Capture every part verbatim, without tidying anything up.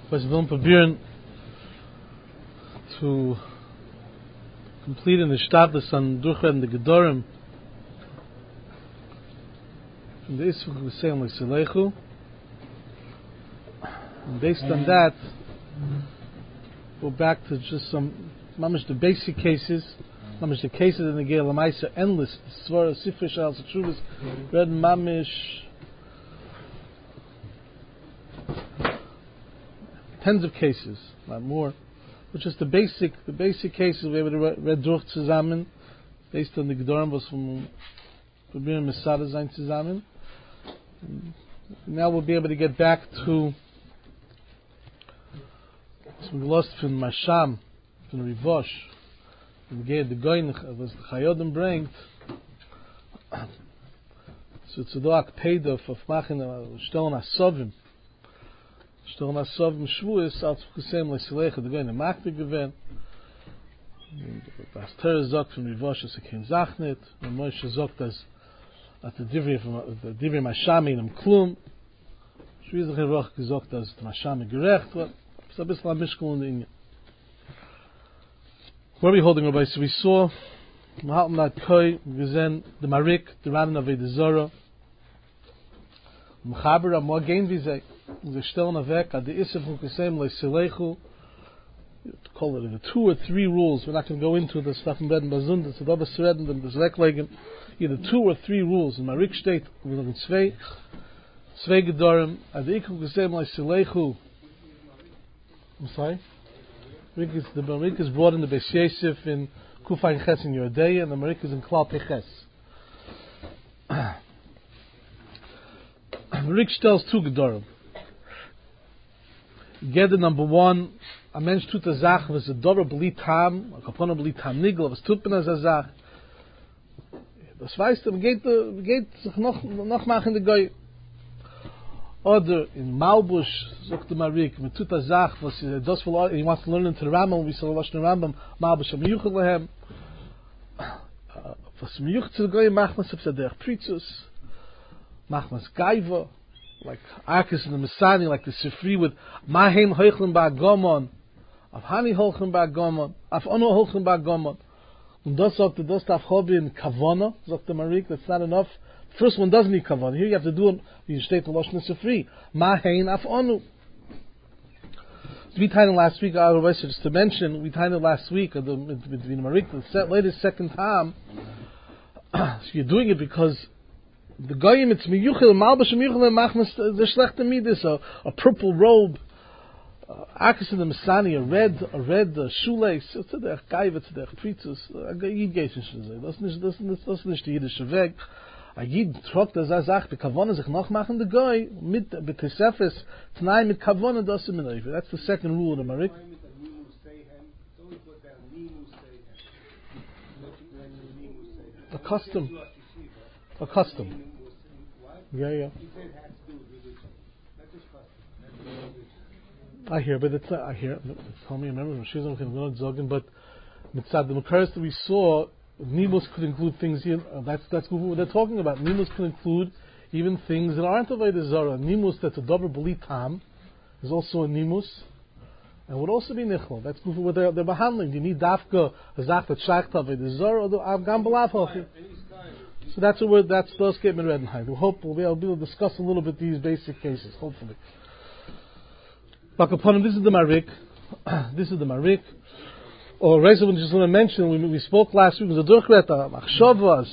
was willen proberen to complete in the status on durchredende Gedorim from the Isfuk V'Seim L'Sileichu. And based on that, go back to just some, mamish the basic cases, mamish the cases in the Geil L'Maisa, endless, the Svara, Sifri Shal, Satrubis, read mamish, tens of cases, not more, but just the basic, the basic cases we have read durch zusammen, based on the Gedorim, was from probieren Mesada sein zusammen. Now we'll be able to get back to some lost from Masham, from Rivosh, and the the Goin was the Chayodim bringt. So it's a doak paid off of machen stellen asovim. Stellen asovim shvuis als gesem leselech the Goin macht gewen. Das Ter sagt von Rivosh es kein Zachnet, und Moshe sagt das at the Divri from the Divri Masham in Klum. Shviz der Roch gesagt dass Masham gerecht wird. So bis la mishkol in the where are we holding, Rabbi? So we saw Mahalm Nat Koi, Vizen, the Marik, the Ranan of the Zora, Mchaber Amor Gain Vizek, the Stelna Vek, at the Isef Hukasem Le Silechu, call it the two or three rules. We're not going to go into the stuff in Bed and Bazund, it's above a thread and the Zreklegen, either two or three rules. In Marik State, we look in Svei, Svei Gedorim, at the Ikhu Hukasem Le Silechu. I'm sorry? The Marik is brought in the Beis Yosef in Kufayin Ches in Yordei, and the Marik is in Klal Peches. Marik tells two Gedorim. Geder number one, a mensch tut a Zach, was a Dora B'li Tam, a Kapona B'li Tam Nigel, was tut ben as a Zach. Das weißt du, geht, geht sich noch, noch machen, der Goy. Oder in Malbush, sagt the Marik, mit tut a Zach, was das will, he wants to learn into the Rambam, we saw the Lashon Rambam, Malbush am Yuchel lehem. Was am Yuchel zu Goy, macht man sich der Pritzus, macht man es Gaiva, like Akis and the Messani, like the Sifri with Mahem Hoichlem Ba Gomon, Af Hani Hoichlem Ba Gomon, Af Ono Hoichlem Ba Gomon. Und das sagt the das darf Hobby in Kavona, sagt the Marik, that's not enough. First one doesn't need Kavona. Here you have to do it, you state the Lashon Sifri. Mahem Af Ono. We titled last week, otherwise just to mention, we titled last week, between the Marik, the latest second time, so you're doing it because the goyim it's miyuchel malbash miyuchel machmas the schlechte midas a a purple robe, akas in the Masani, a red a red uh, shoelace. It's der gaiv it's der pritzus a yid geisen should das nicht das nicht das nicht die jidische weg. A yid trokt das sagt die kavona sich noch machen the goy mit betesefes tnai mit kavona das im life. That's the second rule of the Marik. A custom. A custom. Yeah, yeah. I hear, but it's uh, I hear. Tell me, remember, she's not going to zogen, but mitzad the Makaris that we saw, Nimus could include things here. Uh, that's that's what they're talking about. Nimus could include even things that aren't Avodah Zarah. Nimus that's a double beli tam is also a Nimus, and would also be nichol. That's what they're they're behandling. You need dafka azach that shachta Avodah Zarah or the avgam belav. So that's what we're, that's those statement read in high. We hope we'll be able to discuss a little bit these basic cases, hopefully. But upon this is the Marik. This is the Marik. Or Reza, we just want to mention, we, we spoke last week, the Durchreta, Machshav was,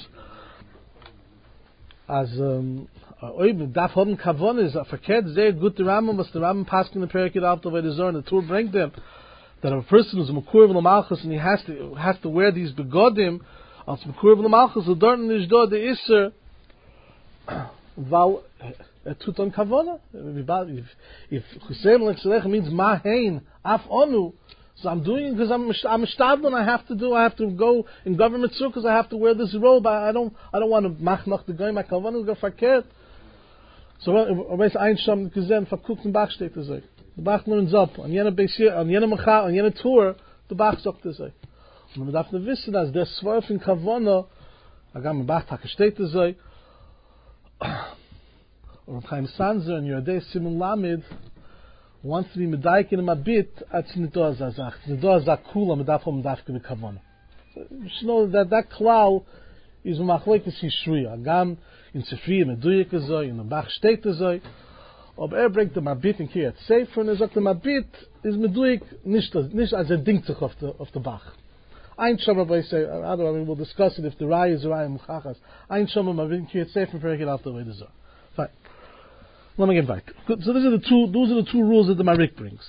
as, um, Daf Hoden Kavon is, verkehrt sehr gut the Rambam, was the Rambam passed in the Perikid after the Zohar, and the Tur bring them, that if a person is a Mekur of the Malchus, and he has to, has to wear these begodim, als Mekur of the Malchus, so dort nicht da, the Isser, weil, er tut on Kavona. If, if Chusayim L'Tzalech means Mahein, Af Onu, so I'm doing it because I'm, I'm a Shtadlin, I have to do, I have to go in government circles, I have to wear this robe, I, I don't, I don't want to mach noch the goy, my Kavona is go verkehrt. So, Reis Einsham, gesehen, verguckt im Bach steht er so. Der Bach learns up, an jener Beis, an jener Mecha, an jener Tour, der Bach sagt er so. Und man darf nicht wissen, dass der Zwölf in Kavona, agam im Bach, tak steht er so, or Chaim Sanzer and Yodei Simon Lamid wants to be medayik in a bit, it's nidoa zazach. Nidoa zakula medaf hom dafke bekavana. You should know that that klal is machlekes yishruya. Gam in Sefriya meduyik azoy, in the Bach state azoy. Ob er bringt the mabit in Kiryat Sefer, and er sagt the mabit is meduyik nicht nicht as a ding sich auf the of the Bach. Ein Shomer by say, I don't know, we'll discuss it if the Rai is Rai Muchachas. Ein Shomer mabit in Kiryat Sefer for get out the way the Zohar. Fine. Let me get back. Good. So these are the two. Those are the two rules that the Marik brings.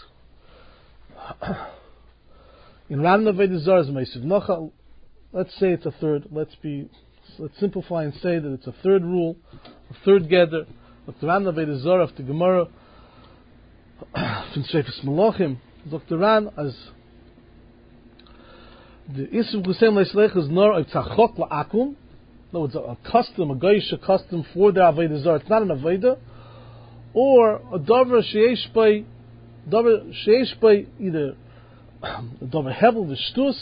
In Ran Veda Zohar is Meisiv Nocha. Let's say it's a third. Let's be. Let's simplify and say that it's a third rule, a third gather. But the Ran Veda Zohar of the Gemara from Shefes Malachim, Doctor Ran as the Isuf Gusem Leislech is nor a tzachok la'akum. No, it's a, a custom, a goyish custom for the Aveda Zohar. It's not an Aveda. Or a davar sheish by davar sheish by either a davar hevel v'shtus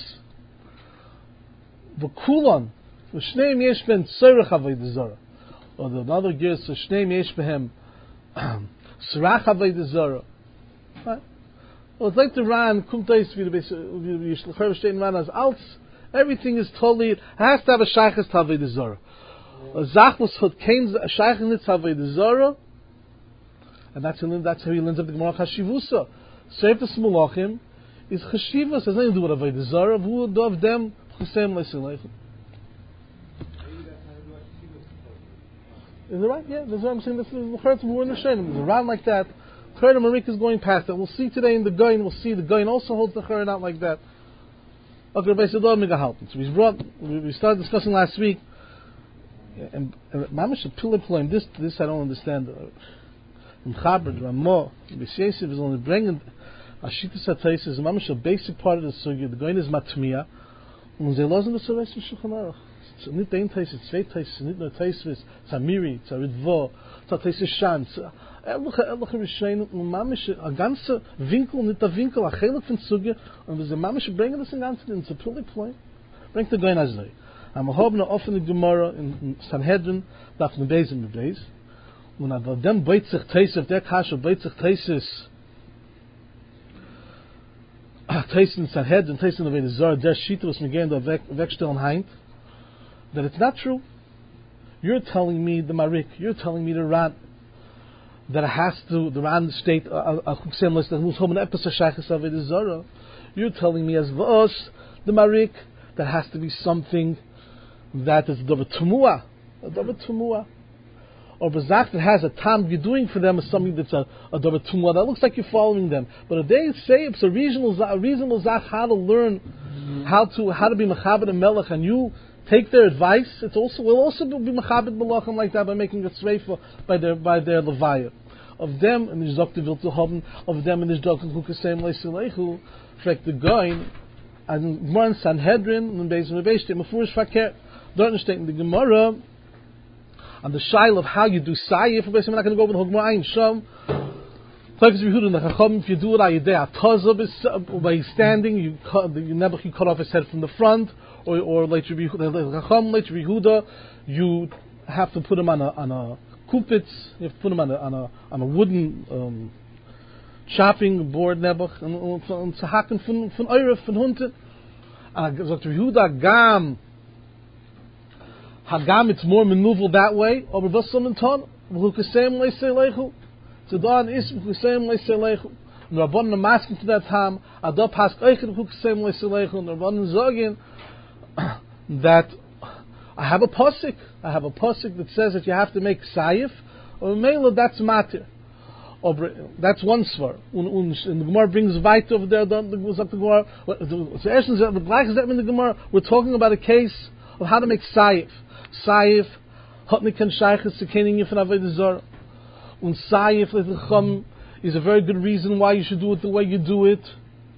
v'kulan v'shneim yesh ben tzorech avodah zarah, or the another gives so shneim yesh behem tzorach avodah zarah. Right? Well, it's like the Ran kumtais v'yishlachar v'shtein Ran as alts. Everything is totally. It has to have a shaychus to avodah zarah. A zachlus hot kein a shaychus to avodah zarah. And that's, that's how he learns up the Gemara Chashivusa. Seifes Malachim is Chashivus. It has nothing to do with Avodah Zarah. Who of them Chusem Leisileichem? Is it right? Yeah, that's what I'm saying. This is the Church of Warren Hashem. There's a round like that. Church of Marik is going past that. We'll see today in the Gain. We'll see the Gain also holds the Church out like that. Okay, Rabbi Sador Megahalten. So we brought. We started discussing last week. And Mamish Piliploim. This, this I don't understand. In Chabad, Ramah, B'Yesiv is only bringing Ashitas HaTais is mamish a basic part of the sugya. The going is matmiya, and they lost in the Soreis Shulchan Aruch. It's not ein Tais, it's zwei Tais, it's not Tais, it's a Miri, it's a Ridvo, it's a Tais Shan. Ehrlich, ehrlich, Rishain, und mamish a ganze Winkel, nicht a Winkel, a Chelik von Sugya, und wir mamish bringen das in ganzen in Zepuli Play. Bringt der Goin Azlei. Am Hobna offene Gemara in Sanhedrin, darf ne Beis in Beis. Und aber dem beit sich Teis auf der Kasche, beit sich Teises Teis in sein Head und Teis in der Zohar, der Shita was mir gehen da weg, wegstellen heint, that it's not true. You're telling me, the Marik, you're telling me the Ran, that it has to, the Ran state, a Chuksem list, that moves home an episode Shaychus of the Zohar. You're telling me as V'os, the Marik, that has to be something that is Dover Tumua, a Dover Tumua. Or Bazak that has a tam you're doing for them is something that's a, a Dover Tumua. That looks like you're following them. But if they say it's a reasonable, a reasonable Zach how to learn mm-hmm. how to how to be Mechabed and Melech, and you take their advice, it's also will also be Mechabed Melachim like that by making a Tzreifa by their by their Levaya. Of them and the Zok Viltu Hoben, of them and the Zok Kukasem Leisilechu, Frek the Goin, and Gemara Sanhedrin, and Beis and Beis, Mefurish Fakir, don't in the Gemara. On the shail of how you do sayif, we're not going to go over the Hogma Ein Sham. If you do it by standing, you cut, you never you cut off his head from the front, or or later Yehuda, you have to put him on a on a kupitz. You have to put him on a on a on a wooden um, chopping board nebuch and and to hacken from from Eiref from Hunte. And Yehuda gam. Hagam, it's more maneuver that way. Over Vassam and Ton, V'Hukasem Leiselechu. So Don is V'Hukasem Leiselechu. And Rabban are asking to that time, Adab has Eichet V'Hukasem Leiselechu. And Rabban Zogin that I have a pasuk. I have a pasuk that says that you have to make Sayif. Or Mela, that's matter. Or that's one svar. And the Gemara brings Vait over there. The Gemara. So essence, the Black is that in the Gemara. We're talking about a case of how to make Sayif. Sayif, Hotnikan Shaychus Sekening Yifan Avodah Zarah. And Sayif L'Chum is a very good reason why you should do it the way you do it.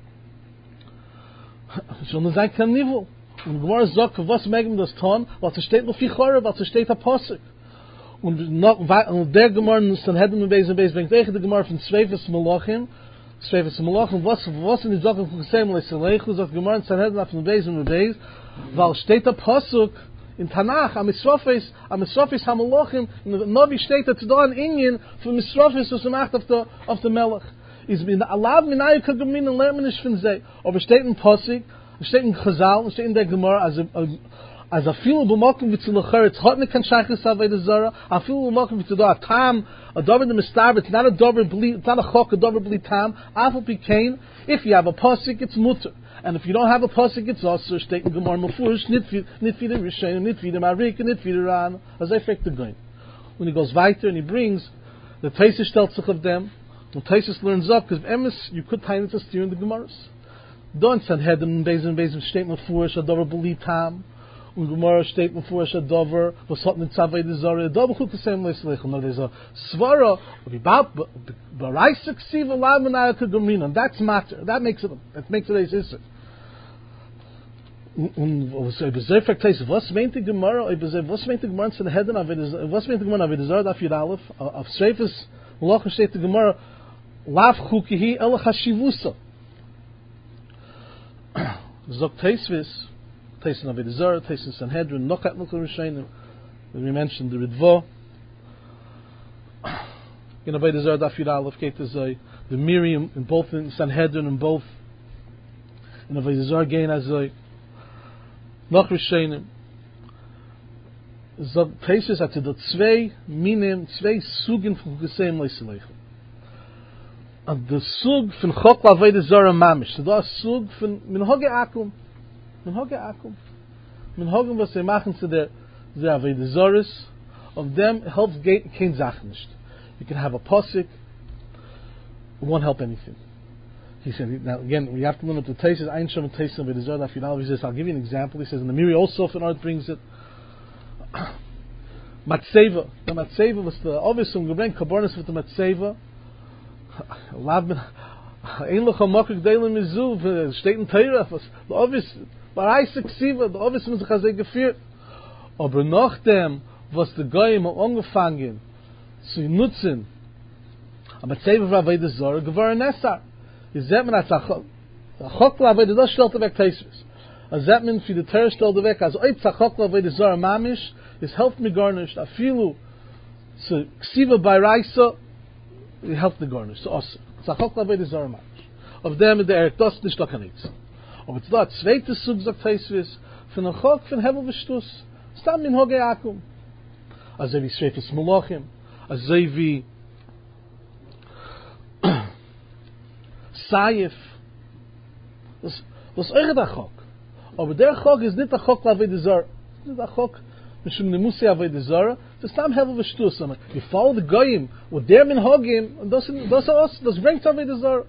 Schon sei kein Niveau. Und Gemara sagt, was megem das Ton, was es steht noch viel Chore, was es steht a Posik. Und noch, und der Gemara in Sanhedrin Beis und Beis bringt echt die Gemara von Zweifes Malachim, Zweifes Malachim, was, was in die Sache von Gesem Leiselechu, sagt Gemara in Sanhedrin von Beis und Beis, weil steht a Posik, in Tanach, am Misrofis, am Misrofis HaMelachim, in the Novi steht that da an Inyan for Misrofis was gemacht of the of the Melech. is min alav minay kagemin und lernen nicht von sei. Aber steht in Pasik, steht in Chazal, steht in der Gemara as a as a feel b'makom v'tzilachar. It's hot nekan shaychus avodah zara. A feel b'makom v'tzilachar. A tam, a davar the mistar. It's not a davar bli. It's not a chok. A davar bli tam. Afal pikain. If you have a pasik, it's mutter. And if you don't have a pasuk, it's also steht in Gemara Mefurish, nit nit wieder Rishayin, nit wieder Marik, nit wieder Ran, as I fact the going. When he goes weiter and he brings, the Taisus stellt sich of them, and Taisus learns up, because Emes, you could tie it to steer in the Gemaras. Don't send head and Bezin Bezin steht Mefurish, a dover beli tam, and Gemara steht Mefurish, a dover, was hot nitzavei de zara, a dover chuk the same way sleichel. No, there's a svara, about baraisik siva lamanayaka gomina, that's matter, that makes it, that makes it a sister. Und was sehr verkleist, was meint die Gemara, was meint die Gemara zu den Heden, was meint die Gemara, wie der Zord auf Yud Aleph, auf Schreifes, Loch steht die Gemara, Lav Chukihi, El Chashivusa. Zog Teisvis, Teisvis of the Zord, Teisvis Sanhedrin, Nokat Nukul Rishonim, we mentioned the Ridvo, you know, by the Zord of Yud Aleph, the Miriam, in both in Sanhedrin, and both, you know, by the Zord gain as a noch Rishonim. So Teishes hat dort zwei Minim, zwei Sugen von Gesem Leiselech. Und der Sug von Chok Lavede Zara Mamish. So da Sug von Minhoge Akum. Minhoge Akum. Minhoge, was sie machen zu der der Avede Zaras, of them helps kein Sach nicht. You can have a Posik, it won't help anything. He said, now again, we have to limit the taste. Ein Shom and taste of it is Zod Afidal. He says, I'll give you an example. He says, in the Miri also, if an art brings it, Matseva. The Matseva was the obvious one. We bring Kabornis with the Matseva. Lav Ein Loch HaMokik Deilim Mizu, steht in Teirach, was the obvious, Barai Seksiva, the obvious was the Chazei Gefir. Aber noch dem, was the Goyim haben angefangen, zu nutzen, a Matseva of Aveda Zora, Gevar Nessar. Is that man at a chokla avodah das stellt weg Teisvis. As that man for the Torah stellt weg as oitz a chokla avodah zara mamish is helped me garnished afilu so ksiva by raisa it helped the garnish so us it's a chokla avodah zara mamish of them the erik das nicht dokanitz. Ob it's that zweite sug sagt Teisvis von a chok von hevel v'shtus stam min hoge akum as evi shreifes malachim as evi Saif. Was was euch der Chok. Aber der Chok ist nicht der Chok Lavede Zara. It's not der Chok Mishum Nemusi Lavede Zara. It's not Hevel V'shtus. You follow the Goyim with their Minhagim, and das das us das bringt Lavede Zara.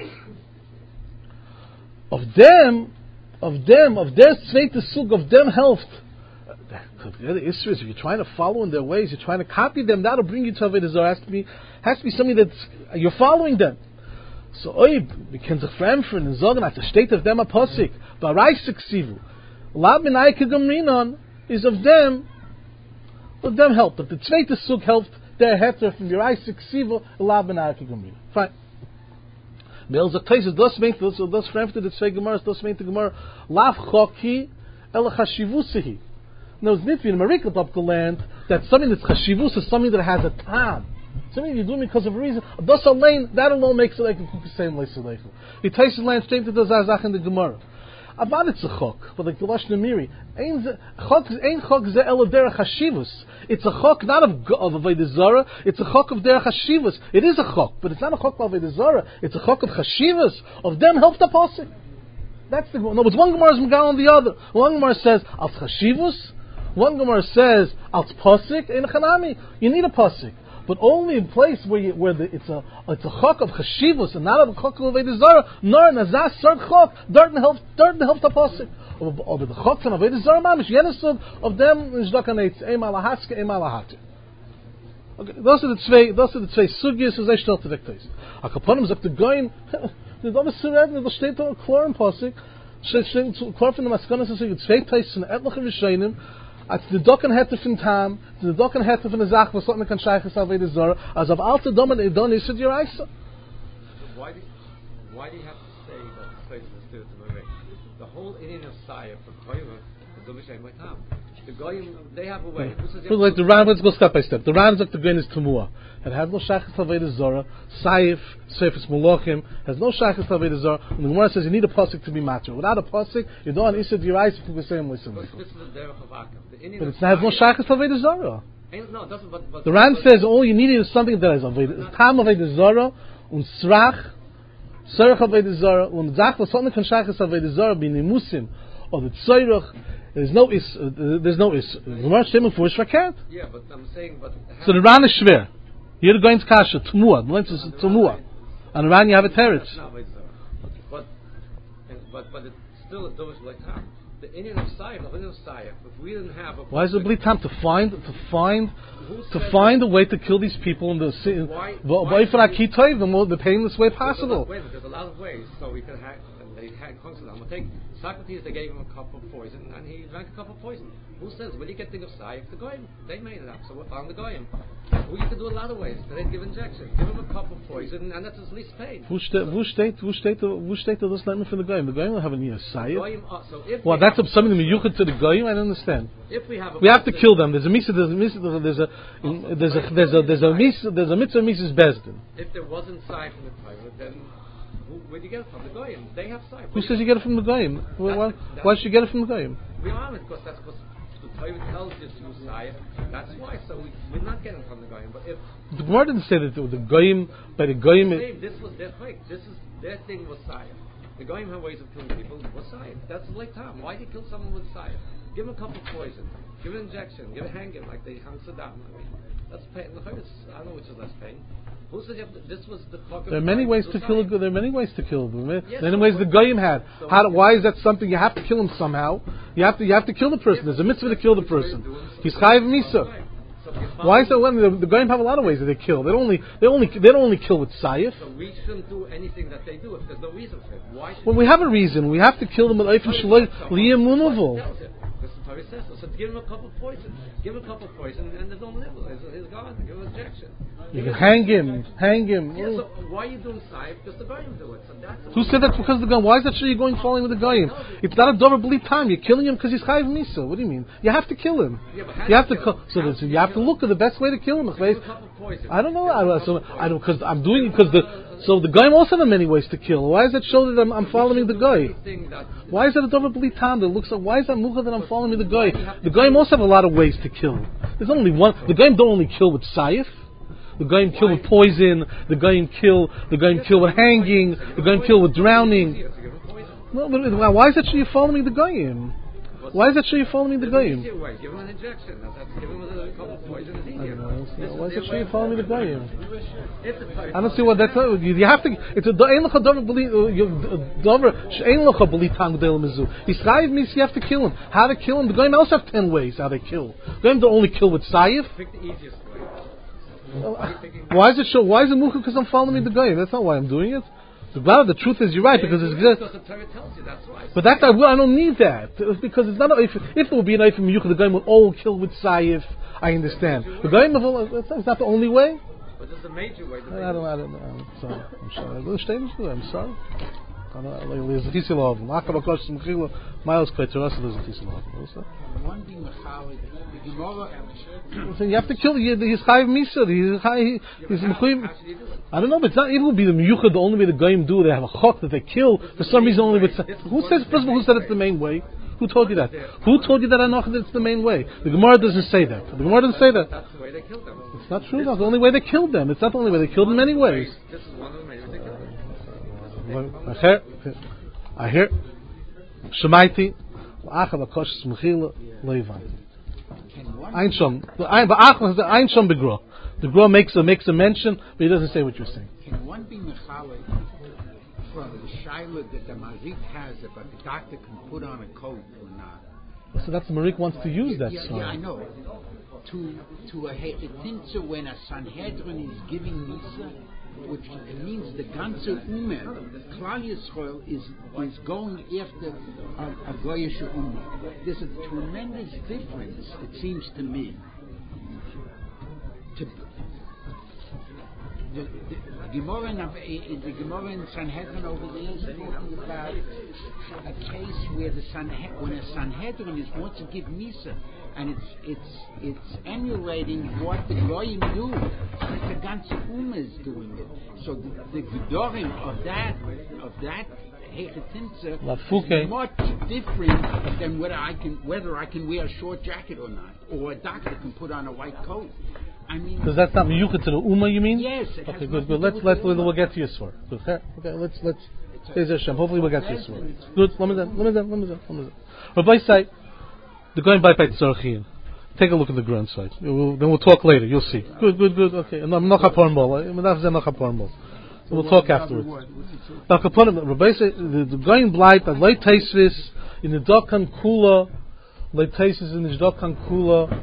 Of them, of them, of their zweite Sug, of them helped. The other issue is if you're trying to follow in their ways, you're trying to copy them, that'll bring you to Lavede Zara. Has to be has to be something that's you're following them. So oib, we can sich fremfen and sagen, at the state of them a posik, but reisik sivu. Lab min aike gamrinon is of them, of them helped. But the zweite sug helped their heter from your reisik sivu, lab min aike gamrinon. Fine. Be'el zog teis, das meint, so das fremfte the zwei gemaras, das meint the gemara, lav choki, el chashivusihi. Now it's not in Marika up the land that something that's chashivus is something that has a tam. Something you're doing because of a reason. Das alone, that alone makes it like a kukusayim leiseleichu. The Taisus land straight to the Zazach in the Gemara. About it's a chok, but like the Lashon Amiri, ein chok ze ela derech hashivus. It's a chok not of of Avodah Zara. It's a chok of derech hashivus. It is a chok, but it's not a chok of Avodah Zara. It's a chok of hashivus. Of them help the pasuk. That's the no. But one Gemara is megal on the other. One Gemara says al hashivus. One Gemara says al pasuk in chanami. You need a pasuk. But only in place where you, where the, it's a it's a chok of chashivus and not of a chok of Avodah Zara. Nor nazas sar chok. Darten help darten help the pasuk. Over the chok from Avodah Zara mamish yenesud of them is dokanetz ein malahaske ein malahater. Okay, those are the zwei those are the zwei sugyas as I start to vektais. A kaponim sagt the goyim the dom serevne the steht da klar in pasuk. Steht steht klar von der maskanas so gibt zwei teils von etliche Rishonim. Als de dokken hette van taam, de dokken hette van de zaak, was dat men kan scheichen zal weder zorgen, als op alte dommen en dan is het je reis. Why do why do you have to say that the place is still to Marek? The whole Indian of Saya for Koyva is the Vishay Maitam. The Goyim, they have a way. Yeah. Like the Ran, let's go step by step. The Ran is like the grain is Tumua. It has no Shachas Aveda Zora. Saif, Seifis Molochim, has no Shachas Aveda Zora. And the Gemara says you need a pasuk to be matter. Without a pasuk, you don't Isad Yirais if you can say Moisim. But it has no Shachas Aveda Zora. No, it doesn't. But, but the Ran says all you need is something that is Aveda. Tam Aveda Zora, und Srach, Sarach Aveda Zora, und Zach, was something can Shachas Aveda Zora be Nimusim, or the Tzoyrach. There's no is. Uh, there's no is. Gemara Shemon for Shrakat. Yeah, but I'm saying, but so the Ran is shver. You're going to kasha Tumua. The length is Tumua. And the Ran you have a teretz. But but but it's still a dovish like time. The Indian of Sayef, the Indian of Sayef. If we didn't have a why is it bleed time to find to find to find a way to kill these people in the city? Why? Why for Akitoy the the painless way possible? There's a, there's a lot of ways, so we can hack. They had constantly. I'm gonna take Socrates. They gave him a cup of poison, and he drank a cup of poison. Who says when you get things of Sayef, the Goyim? They made it up. So we found the Goyim. Well, you can do a lot of ways. They give injection. Give him a cup of poison, and that's his least pain. Who state? Who state? Who state? Who state the list for the Goyim? The Goyim don't have any Sayef. So if well, that's a, something miyuched to the Goyim. I don't understand. If we have, a we have to kill them. There's a misa. There's a misa. There's a there's a there's a there's a misa. There's a mitzvah mitzvah's bezdin. If there wasn't Sayef in the Torah, then. Where do you get it from? The Goyim. They have Sayef. Who says you get it from the Goyim? Why, why should you get it from the Goyim? We are it because that's because the Torah tells you to use Sayef. That's why. So we, we're not getting it from the Goyim. But if the Gemara didn't say that the Goyim by the Goyim. It, this was their fight. This is their thing was Sayef. The Goyim have ways of killing people. Was Sayef. That's like time. Why do you kill someone with Sayef? Give him a cup of poison. Give him an injection. Give him hang him like they hung Saddam. I mean, that's pain. I don't know which is less pain. Who said you have to, this was the there are many ways to kill. A, there are many ways to kill them. Yes, there are many ways the Goyim had. So How, why is that something you have to kill him somehow? You have to. You have to kill the person. There's a mitzvah to kill the person. He's chayiv misa. Why is that? When the, the Goyim have a lot of ways that they kill. They don't only. They only. They don't only kill with sayif. So we shouldn't do anything that they do if there's no reason for it. Why? When we have a reason, we have to kill them with eifim shaloi liyamunavul. Torah says so. So give him a cup of poison. Give him a cup of poison, and there's no nibble. He's, he's gone. Give him an injection. You can hang him. Hang him. Yeah, so why are you doing Sayef? Because the Goyim do it. So that's Who said that's because of the Goyim? Why is that sure you're going following with the Goyim? It's not a double bleed time. You're killing him because he's chayiv misa. What do you mean? You have to kill him. Yeah, you have to to kill. So you, you have to look at the best way to kill him. I don't know. I, so I don't because I'm doing it because the so the Goyim also have many ways to kill. Why does that show that I'm, I'm following the Goy? Why is that a double bleed time that looks like? Why is that mucha that I'm following the Goy? The Goyim also have a lot of ways to kill. There's only one. The Goyim don't only kill with sayif. The Goyim kill with poison. The Goyim kill. The Goyim kill with hanging. The Goyim kill with drowning. Well, but why is that so you're following the Goyim? Why is that so you're following the Goyim? Give him an injection. Give him a couple of poison. It's easier. Why is that so you're following the Goyim? I don't see what that's. You have to. It's a ein lecha dover believe dover ein lecha believe tang del mizu. He's chayiv means you have to kill him. How to kill him? The Goyim also have ten ways how they kill. Goyim don't only kill with sayif. Pick the easiest way. Why is it so? Why is it mucha? Because I'm following the Goyim. That's not why I'm doing it. The, the truth is, you're right because it's good. Because the Torah tells you that's right. But that I, I don't need that it's because it's not. A, if, if there would be an eifim miyuchad, the Goyim would all kill with sayif. I understand. The Goyim it's not the only way. But there's a major way. I don't. I don't know. I'm sorry. I'm sorry. I'm sorry. There's a tisilov. Ma'akav hakosh smechila. Miles kaitorasa. There's a tisilov. One thing the Gemara. You have to kill. He's chayiv misa. He's chayiv. He's mechuyev. I don't know, but it's not. It will be the miyuchad. The only way the Goyim do. They have a chok that they kill for some reason. Only with who says? First of all, who said it's the main way? Who told you that? Who told you that Anoch that it's the main way? The Gemara doesn't say that. The Gemara doesn't say that. That's the way they killed them. It's not true. That's the only way they killed them. It's not the only way they killed them. Many ways. This is one of the main ways they killed them. I hear. I hear. Shemaiti. La'achav hakosh smechila leivan. Ein shom. The ein shom begro. The Gra makes a makes a mention, but he doesn't say what you're saying. Can one be mechalek from the shaila that the marik has about the doctor can put on a coat or not? So that's the marik wants to use that. Yeah, song. yeah, I know. To to a hetinza when a Sanhedrin is giving misa, which means the ganze ummah, Klal Yisrael is is going after a, a goyish ummah. There's a tremendous difference, it seems to me. To the, the Gemara in, in the Gemara in Sanhedrin over there is talking about a case where the Sanhe- when a Sanhedrin is wants to give Misa, and it's it's it's emulating what the Goyim do, but the ganze Ummah is doing it. So the, the Gedorim of that of that Hechetinza is much different than whether I can whether I can wear a short jacket or not, or a doctor can put on a white coat. I mean, because that's not miyuchat to the Ummah, you mean? Yes. Okay, good, good. Let's let's we'll get to Yisur. Good. Okay, let's let's. Hopefully we'll get to Yisur. Good. Let me then. Let me then. Let me then. Let me then. Rabbi say the going by by Tzarchian. Take a look at the ground side. We'll, then we'll talk later. You'll see. Good, good, good. Okay. And I'm not kapornbol. I'm not not kapornbol. We'll talk afterwards. Now, Rabbi say the going blight by late taisvis in the dokan kula, late taisvis in the dokan kula.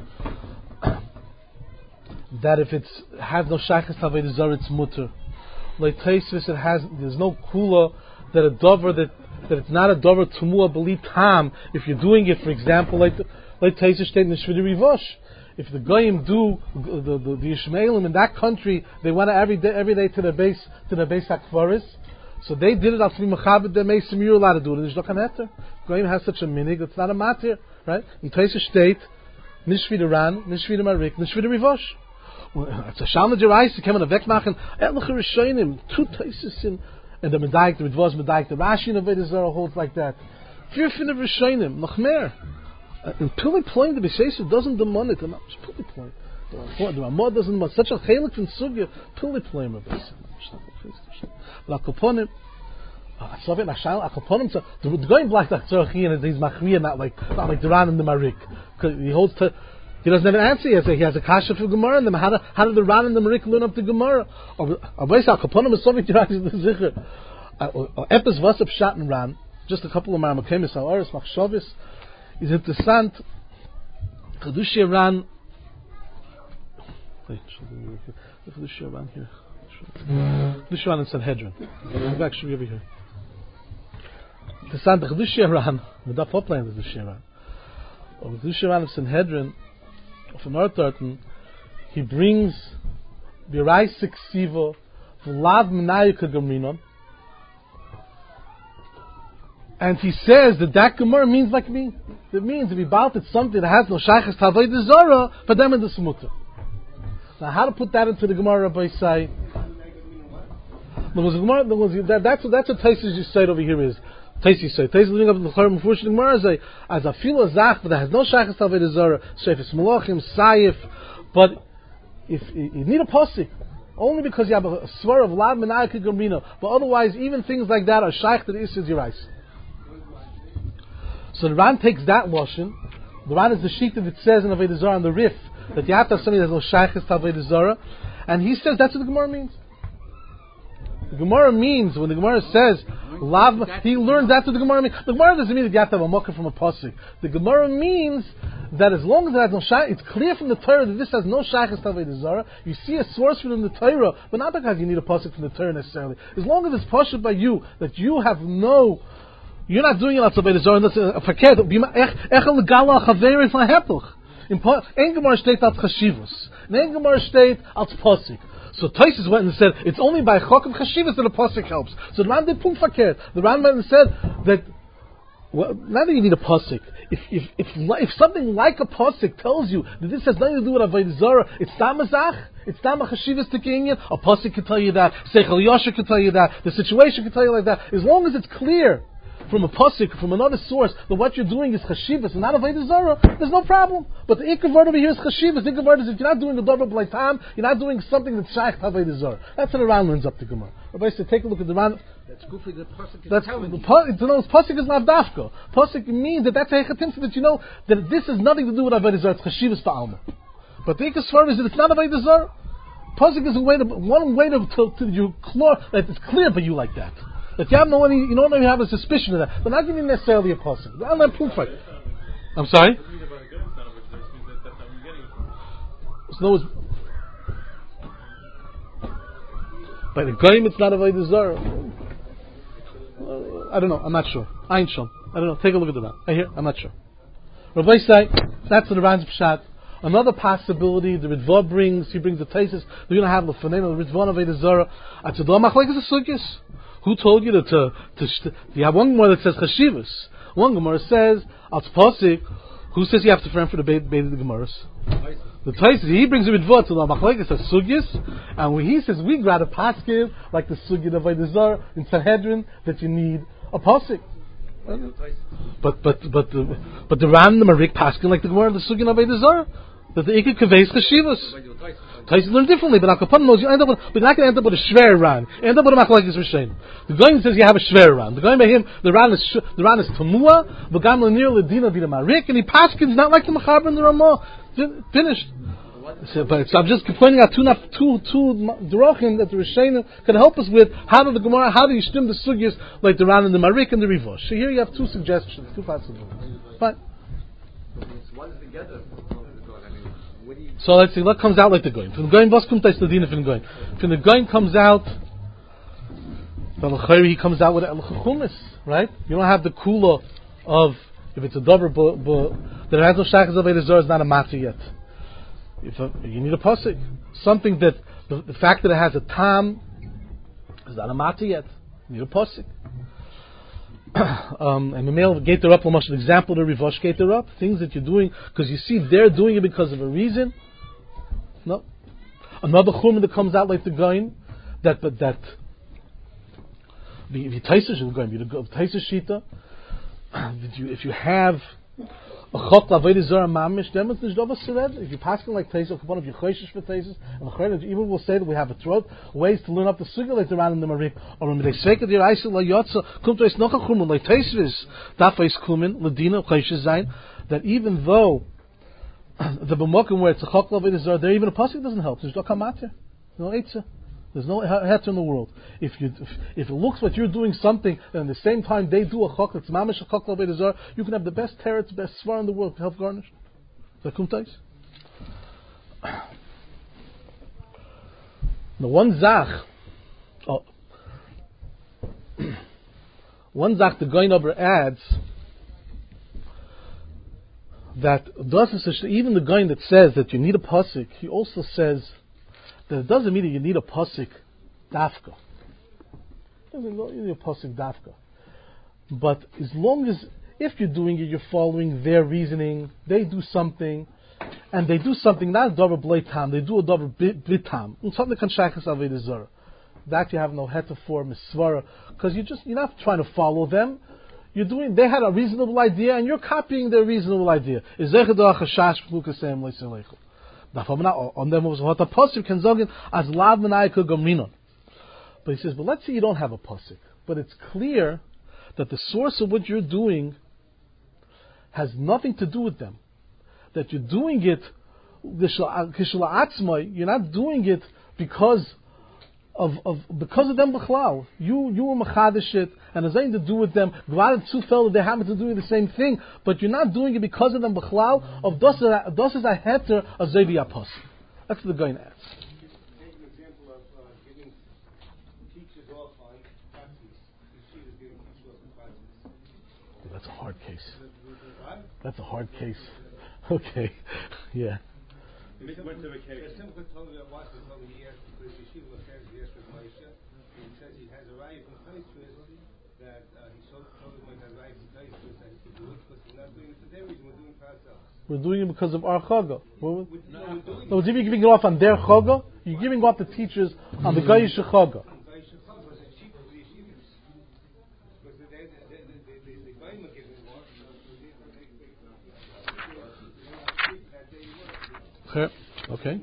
That if it's has no shaykhs avodah zarah, it's mutter. Like Taisvis, it has there's no kula that a dover that that it's not a dover tumua beli tam. If you're doing it, for example, like like Taisvis state in the Shvidi Rivosh, if the goyim do the the, the, the Ishmaelim in that country, they went every day every day to the base to the base hakvaris. So they did it al tvi mechabed the meisim. You're allowed to do it. There's no kaneter. Goyim has such a minig. It's not a matir, right? In Taisvis state, nishvida ran, nishvida marik, nishvida Rivosh. It's a Shalma Jerais, kann man wegmachen. Etliche Rishonim, two Taisis in, and the Medaik, the Midvos Medaik, the Rashi in the Avodah Zarah holds like that. Fear fin of Rishonim, noch mehr. And Pili Ploin, the B'Sheishu doesn't demand it, not just Pili Ploin. The Ramah doesn't demand such a chelik from Sugya, Pili Ploin of this. But Akoponim, I saw it, Akoponim, the going black like Tzorchian is he's Machriya, not like, not like Duran and the Marik. He holds to, He doesn't have an answer. He has a, he has a kasha for Gemara and them. How, do, how did the Ran and the Marik learn up the Gemara? Epis Vasab Shat and Ran, just a couple of Maramakemis, Ha'aris, Machshavis, is interessant. Chedushia Ran, wait, Chedushia Ran here. Chedushia Ran in Sanhedrin. Back, should be over here. Interessant, Chedushia Ran, with that four playing Chedushia Ran. Chedushia Ran of Sanhedrin, of an Ortarten, he brings the Raisik Siva Vlad Menayika Gamrinon, and he says that that Gemara means like me. It means if he bought it something that has no Shaykhs Tavodah Zarah, for them it is Mutter. Now, how to put that into the Gemara, Rabbi Say? There was a Gemara, there was, that, that's that's what Taisus you said over here is. Taisi say, Taisi living up in the Chorm Mufurish in the Gemara say, as a fila zach, but that has no shaykhs avodah zarah, shefes malachim, sayif, but if you need a pasuk, only because you have a svar of lad menayik gamrino, but otherwise even things like that are shaykh to the Isser Yirais. So the Ran takes that washing. The Ran is the sheet that it says in avodah zarah on the Rif that you have to have something that has no shaykhs avodah zarah, and he says that's what the Gemara means. The Gemara means, when the Gemara says, Lav, he learns that's what the Gemara means. The Gemara doesn't mean that you have to have a mocker from a pasuk. The Gemara means that as long as it has no shaykh, it's clear from the Torah that this has no shaykhs avodah zarah. You see a source from the Torah, but not because you need a pasuk from the Torah necessarily. As long as it's pasuk by you, that you have no, you're not doing it as avodah zarah, and that's a fakir. Echel gala chaveris lahepluch. In Gemara state als chashivus. In Gemara state als pasuk. So Taisus went and said, it's only by Chok of Chashivas that a pasuk helps. So the Ran did pum fakir. The Ran went and said that, well, not that you need a pasuk. If if if if something like a pasuk tells you that this has nothing to do with avodah zarah, it's tamazach, it's tamach Chashivas tikinyan. A pasuk can tell you that. Seichel Yosher can tell you that. The situation can tell you like that. As long as it's clear from a pasuk, from another source, that what you're doing is chashivas and not avodah zarah, there's no problem. But the ikar word over here is chashivas. The ikar word is if you're not doing the davar b'lei tam, you're not doing something that's shaykh avodah zarah. That's what the Ran learns up the Gemara. Rabbi said, take a look at the Ran. That's good for the pasuk is that's telling the you. pa- to know pasuk is lavdafka. Pasuk means that that's a hechatim, so that you know that this has nothing to do with avodah zarah. It's chashivas ba'alma. But the ikar svar is that it's not avodah zarah. Pasuk is a way to one way to, to, to you clear that it's clear for you like that. That you have no any, you don't even have a suspicion of that. But not giving necessarily a pasuk. I'm not proof for it. I'm sorry. So by the goyim, it's not a avodah zarah. I don't know. I'm not sure. I ain't sure. I don't know. Take a look at the Ran. I hear. I'm not sure. Rabbi say that's the Ran's pshat. Another possibility, the Ritva brings, he brings the Taisis, they're going to have Lefanenu, the Ritva of Avodah Zarah. Atzadah Machlekes is a Sukkis. Who told you to, to, to, to you have one Gemara that says Chashivas. One Gemara says, Al Tpasik, who says you have to friend for the Beit of the Gemaras? The Taisis, he brings a Ritva to the Machlekes as Sukkis, and when he says, we grab a Paskin, like the Sukkis of Avodah Zarah in Sanhedrin, that you need a Pasik. But but but the but the Ran the Marik Paskin like the Gemara the Sugin of Avodah Zarah that the Ikka Kaveis Chashivas. Taisis learn differently, but Akapan knows you end up with, but you're not going to end up with a Shver Ran. You end up with a Machlekes Rishain. The Goyin says you have a Shver Ran. The Goyin by him the Ran is the Ran is Tamua, the Gam Lanir Ledina Vida Marik, and he Paskin's not like the Machaber and the Ramah. Finished. So, but so I'm just pointing out two two two drachim that the Rishonim can help us with. How do the Gemara? How do you stim the sugyas like the Ran and the Marik and the Rivosh? So here you have two suggestions, two possibilities. Fine. So let's see. What comes out like the Goyin? From the Goyin, was kommt the Dina from the Goyin? From the Goyin comes out. From he comes out with El Chumis, right? You don't have the kula of if it's a dover, but the has no shachas of Avodah Zarah is not a matzah yet. If a, you need a pasuk, something that the, the fact that it has a tam is not a matzah yet. You need a pasuk. um, and the male gator up, almost an example of Rivosh gator up, things that you're doing because you see they're doing it because of a reason. No, another churman that comes out like the Goyin, that but that the Taisa should go the Taisa shita. If you have a chok l'avodah zarah mamish, then it's nicht dovas sered. If you pass like Taisa, one of your choishes for Taisas, and the Chayre even will say that we have a throat ways to learn up the sugar like the Ran and the Marik, or when they say that your Aisel la yotza kumt es noch a chumen like Taisvis dafais kumen ledina choishes zayin, that even though the b'mokim where it's a chok l'avodah zarah, there even a pasuk doesn't help. There's no kamatir, no eitzah. There's no heter in the world. If you if, if it looks like you're doing something, and at the same time they do a chok that's mamish a chok l'avodah zarah, you can have the best teretz, best svar in the world to help garnish. Is that kumtais? The one zach, oh, one zach the Goyin Ober adds that even the Goyin that says that you need a pasuk, he also says that it doesn't mean that you need a pasuk dafka. It doesn't mean you need a pasuk dafka. But as long as, if you're doing it, you're following their reasoning, they do something, and they do something not a davar blei tam, they do a davar bitam, something kan shachas avodah zarah. That you have no heta for misvara, because you just you're not trying to follow them. You're doing. They had a reasonable idea, and you're copying their reasonable idea. On them was what a pasuk can zogin as lav menayik gomrinon. But he says, but let's say you don't have a pasuk, but it's clear that the source of what you're doing has nothing to do with them. That you're doing it, you're not doing it because of, of because of them b'chlal. You you were machadish it, and it's nothing to do with them. Glad two felt that they happen to do the same thing, but you're not doing it because of them b'chlal. Of dos is a heter of zevi apos. That's the guy asks. Take an example of uh, giving teachers off on classes. Yeshivas giving teachers off on classes. That's a hard case. That's a hard case. Okay, yeah. He went to vacation. Simcha told me that once he told me he asked because Yeshiva Machaz he asked with Moshe. He says he has a right from Taisvis that uh, he told him he has a right from Taisvis that he could do it because we're not doing it for their reason, we're doing it for ourselves. We're doing it because of our chaga. We're, we're, no, we're doing no, you're giving it off on their chaga. You're giving off the teachers on the Gayish chaga. Okay. Okay.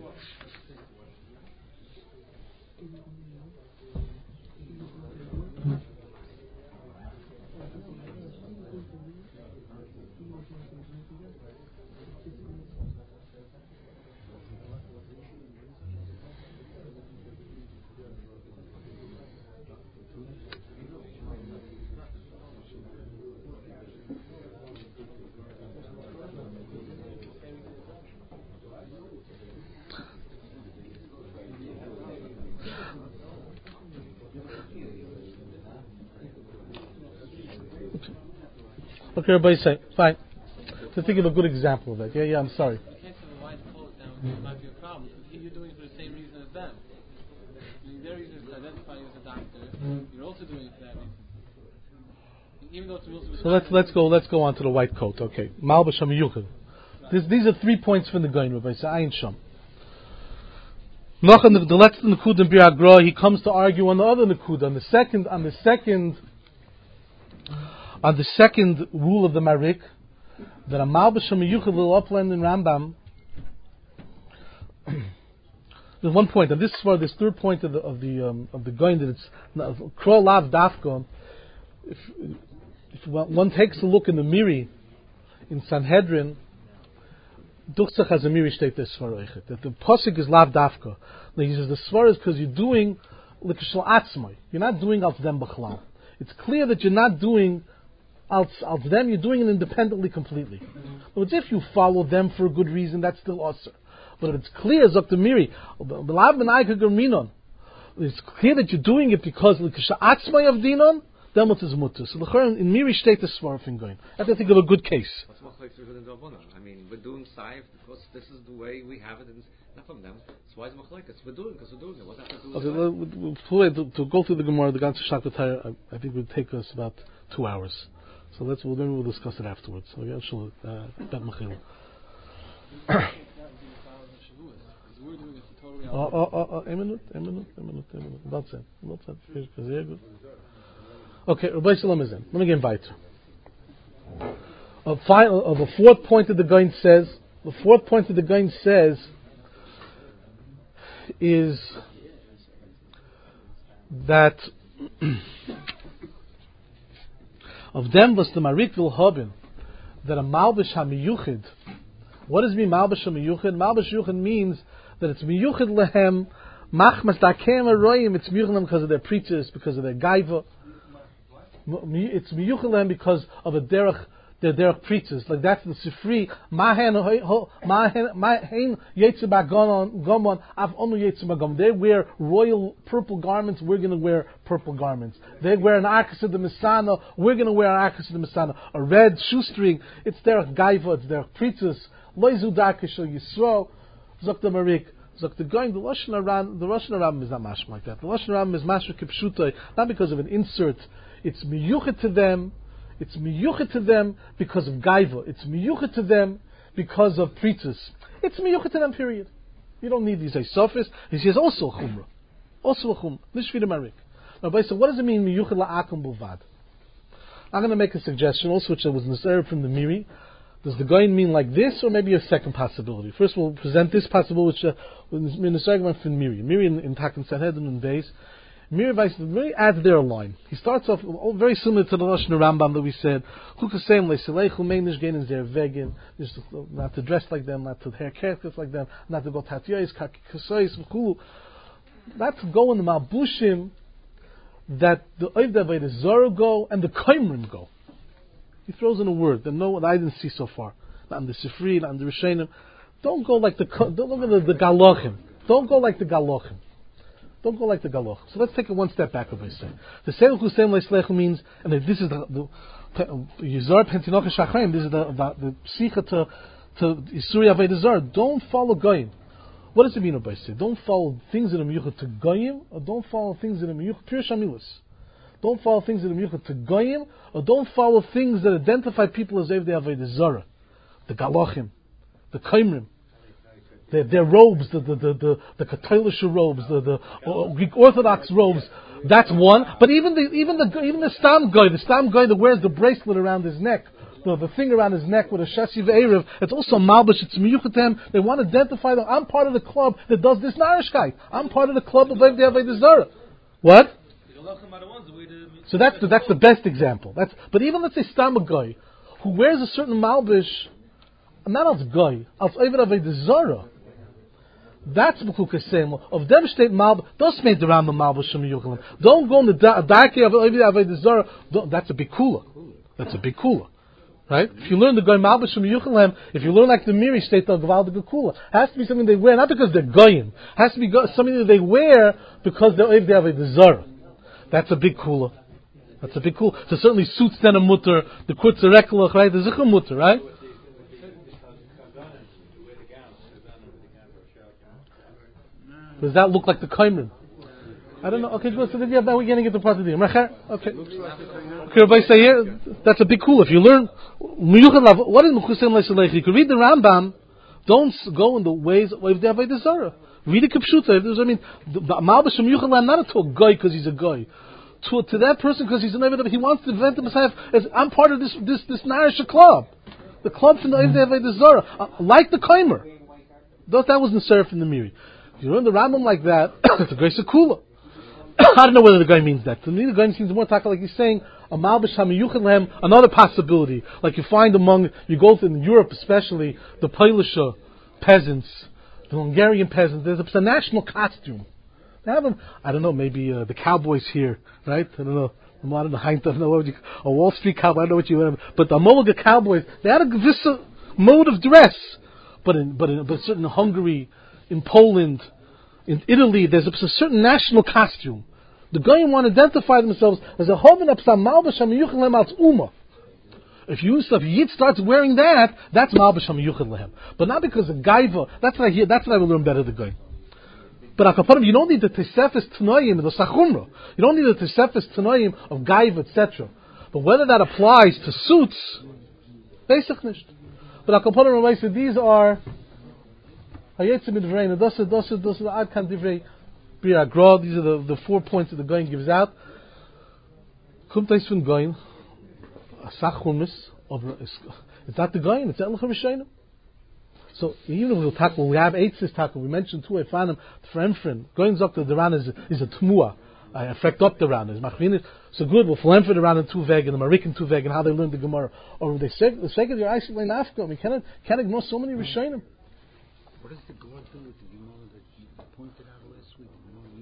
Okay, everybody say, fine. To think of a good example of that. Yeah, yeah, I'm sorry. it might be a problem. Because you're doing it for the same reason as them. I mean, their reason is to identify you as a doctor. You're also doing it for that reason. Even though it's also so let's let's go let's go on to the white coat. Okay, Malbas Hamiyuchad. These are three points from the Goyin Rabbi Ayin Sham. Noch on the, the letzte Nekud in Bir Agra, he comes to argue on the other Nekud, on the second, on the second, on the second rule of the Marik, that a Malbas Hamiyuchad will upland in Rambam. There's one point, and this is for this third point of the of the um, of the Goyin, that it's Kro Lav Dafka. If, if one takes a look in the Miri in Sanhedrin, Duchsach has a Miri state this Svaroichet, that the Pasuk is Lav Dafka. Now he says the Svar is because you're doing Likashal Atzmai. You're not doing Al Dem B'chlal. It's clear that you're not doing Al Dem, you're doing it independently completely. But if you follow them for a good reason, that's still Asr. But if it's clear, Zok the Miri, it's clear that you're doing it because Likashal Atzmai of Dinon, then what is mutter? So the in Miri state is svarfing going. I think of a good case. I mean, we're doing saif because this is the way we have it, and not from them. It's why it's machlokes. We're doing because we're doing it. What does that do with okay, we'll, we'll, to, to go through the Gemara, the ganze Shakotay, I, I think it would take us about two hours. So let's we'll, then we'll discuss it afterwards. So yeah, sure. Uh, bet machil. Oh, oh, oh, oh, a minute, a minute, a minute, a minute. About that, about that. Very good. Okay, Rabbi Shalom is in. Let me get weiter. A final, of the fourth point that the Goyin says, the fourth point that the Goyin says is that of them was the Marik will haben that a Malbish HaMiyuchid. What does mean Malbish HaMiyuchid? Malbish HaMiyuchid means that it's Miyuchid lehem machmas dakem aroyim. It's Miyuchid lehem because of their preachers, because of their gaiva. It's miyuchalem because of a derech, their derech preachers. Like that's the Sifri. Mahen mahen yetzibah gomon av onu yetzibah gomon. They wear royal purple garments. We're going to wear purple garments. They wear an arkas of the Misana. We're going to wear an arkas of the Misana. A red shoestring. It's derech gaiva. It's derech preachers. Loizu darkishal yisro. Zok the Marik. Zok the going. The Lashon Aram. The Lashon Aram is not mashma like that. The Lashon Aram is mashma kipshutai. Not because of an insert. It's miyuchet to them. It's miyuchet to them because of gaiva. It's miyuchet to them because of preachers. It's miyuchet to them. Period. You don't need these sophists. He says also a chumrah, also a chumrah. Nishvida marik. Now, so what does it mean miyuchet la'akum bulvad? I'm going to make a suggestion also, which was necessary from the Miri. Does the Goyin mean like this, or maybe a second possibility? First, we'll present this possibility, which was necessary from Miri. Miri in, in Takan Sanhedrin and days. Miri Miri adds there a line. He starts off very similar to the Lashon Rambam that we said. Not to dress like them, not to hair haircuts like them, not to go tatiyos, kakikasais, not to go in the malbushim that the Oivdei Avodah Zarah go and the Kaimrim go. He throws in a word that no, that I didn't see so far. Not in the Sifri, not in the Rishonim. Don't go like the don't go like the Galochim. Don't go like the Galochim. Don't go like the Galoch. So let's take it one step back. If I say the Seil Hussein Leislechu means, and this is the Yizar Pentinoch Shachayim. This is the the Sicha to to Yisuri Avodah Zarah. Don't follow Goyim. What does it mean? If I say don't follow things that are miyuchat to Goyim, or don't follow things that are miyuchat pure Shamilis. Don't follow things that are miyuchat to Goyim, or don't follow things that identify people as Evdei Avodah Zarah, the Galochim, the Kaimrim. Their, their robes, the the the the, the Catholic robes, the the uh, Greek Orthodox robes. That's one. But even the even the even the Stam guy, the Stam guy that wears the bracelet around his neck, the, the thing around his neck with a Shasi Ve'erev, it's also Malbish. It's miyuchatem. They want to identify them. I'm part of the club that does this narishkeit. I'm part of the club of Evdei Avodah Zarah. What? So that's the, that's the best example. That's but even let's say Stam guy who wears a certain Malbish, not as guy, as Evdei Avodah Zarah. That's Bukuk Same of them state Malb. Don't make the Rambam Malb Shem Yuchalim. Don't go in the dark of Avodah Zarah. That's a big kula. That's a big kula, right? If you learn the Goy Malb Shem Yuchalim, if you learn like the Miri state of Gvaldig kula, has to be something they wear not because they're Goyim. Has to be something that they wear because they're Avodah Zarah. That's a big kula. That's a big kula. So certainly suits then a mutter. The kurtz rekelach, right? The zichur mutter, right? Does that look like the Kaimer? I don't know. Okay, so then, yeah, now we're getting into part of the Mecher. Okay. Okay, everybody say here, that's a big cool. If you learn, what is Mechusem Leisaleich? You can read the Rambam. Don't go in the ways of the Avodah Zarah. Read the Kipshuta. I mean, the Malbashim Yuchalam, not to a guy because he's a guy. To, to that person because he's an Avodah, he wants to invent himself as, I'm part of this this this Narisha club. The club from the Avodah Zarah. Uh, like the Kaimer. Thought that was the Serif in the Miri. If you learn the Rambam like that, it's a Grace Kula. I don't know whether the guy means that. To me, the guy seems more taka like he's saying a malbish hamiyuchem, another possibility. Like you find among, you go to in Europe especially, the Polish peasants, the Hungarian peasants. There's a, it's a national costume. They have them. I don't know. Maybe uh, the cowboys here, right? I don't know. I don't know. I don't know what you, a Wall Street cowboy. I don't know what you want. But the Mulga cowboys, they had a this uh, mode of dress. But in but in but certain Hungary, in Poland, in Italy, there's a, a certain national costume. The Goyim want to identify themselves as a Hoven Apsam Malbash HaMiyuchel Lehem Al Tzuma. If you if Yid starts wearing that, that's Malbash HaMiyuchel Lehem. But not because of Gaiva. That's what I hear. That's what I will learn better the Goyim. But Akaparim, you don't need the Tesefes Tanoim and the Sachumra. You don't need the Tesefes Tanoim of Gaiva, et cetera. But whether that applies to suits, basic nicht. But Akaparim, I said these are Hayetzim Midvrein. Dosa Dosa Dosa Adkan Divrei. These are the, the four points that the Goyin gives out. Kumtais from Goyin, a Sachumis, it's not the Goyin, it's Elcha Rishayim. So even if we'll tackle, we have eight sis tackle. We mentioned two. I found them for Enfrin. Goyin Zok the Ran is is a Tmua. I affect up the Ran is Machvin. So good. We'll Enfrin the Ran in two veg and the Marikan two veg and how they learned the Gemara. Or they say the second year I like Nafka. We cannot can't ignore so many Rishayim. What does the God do with the Gemara that you pointed out last week?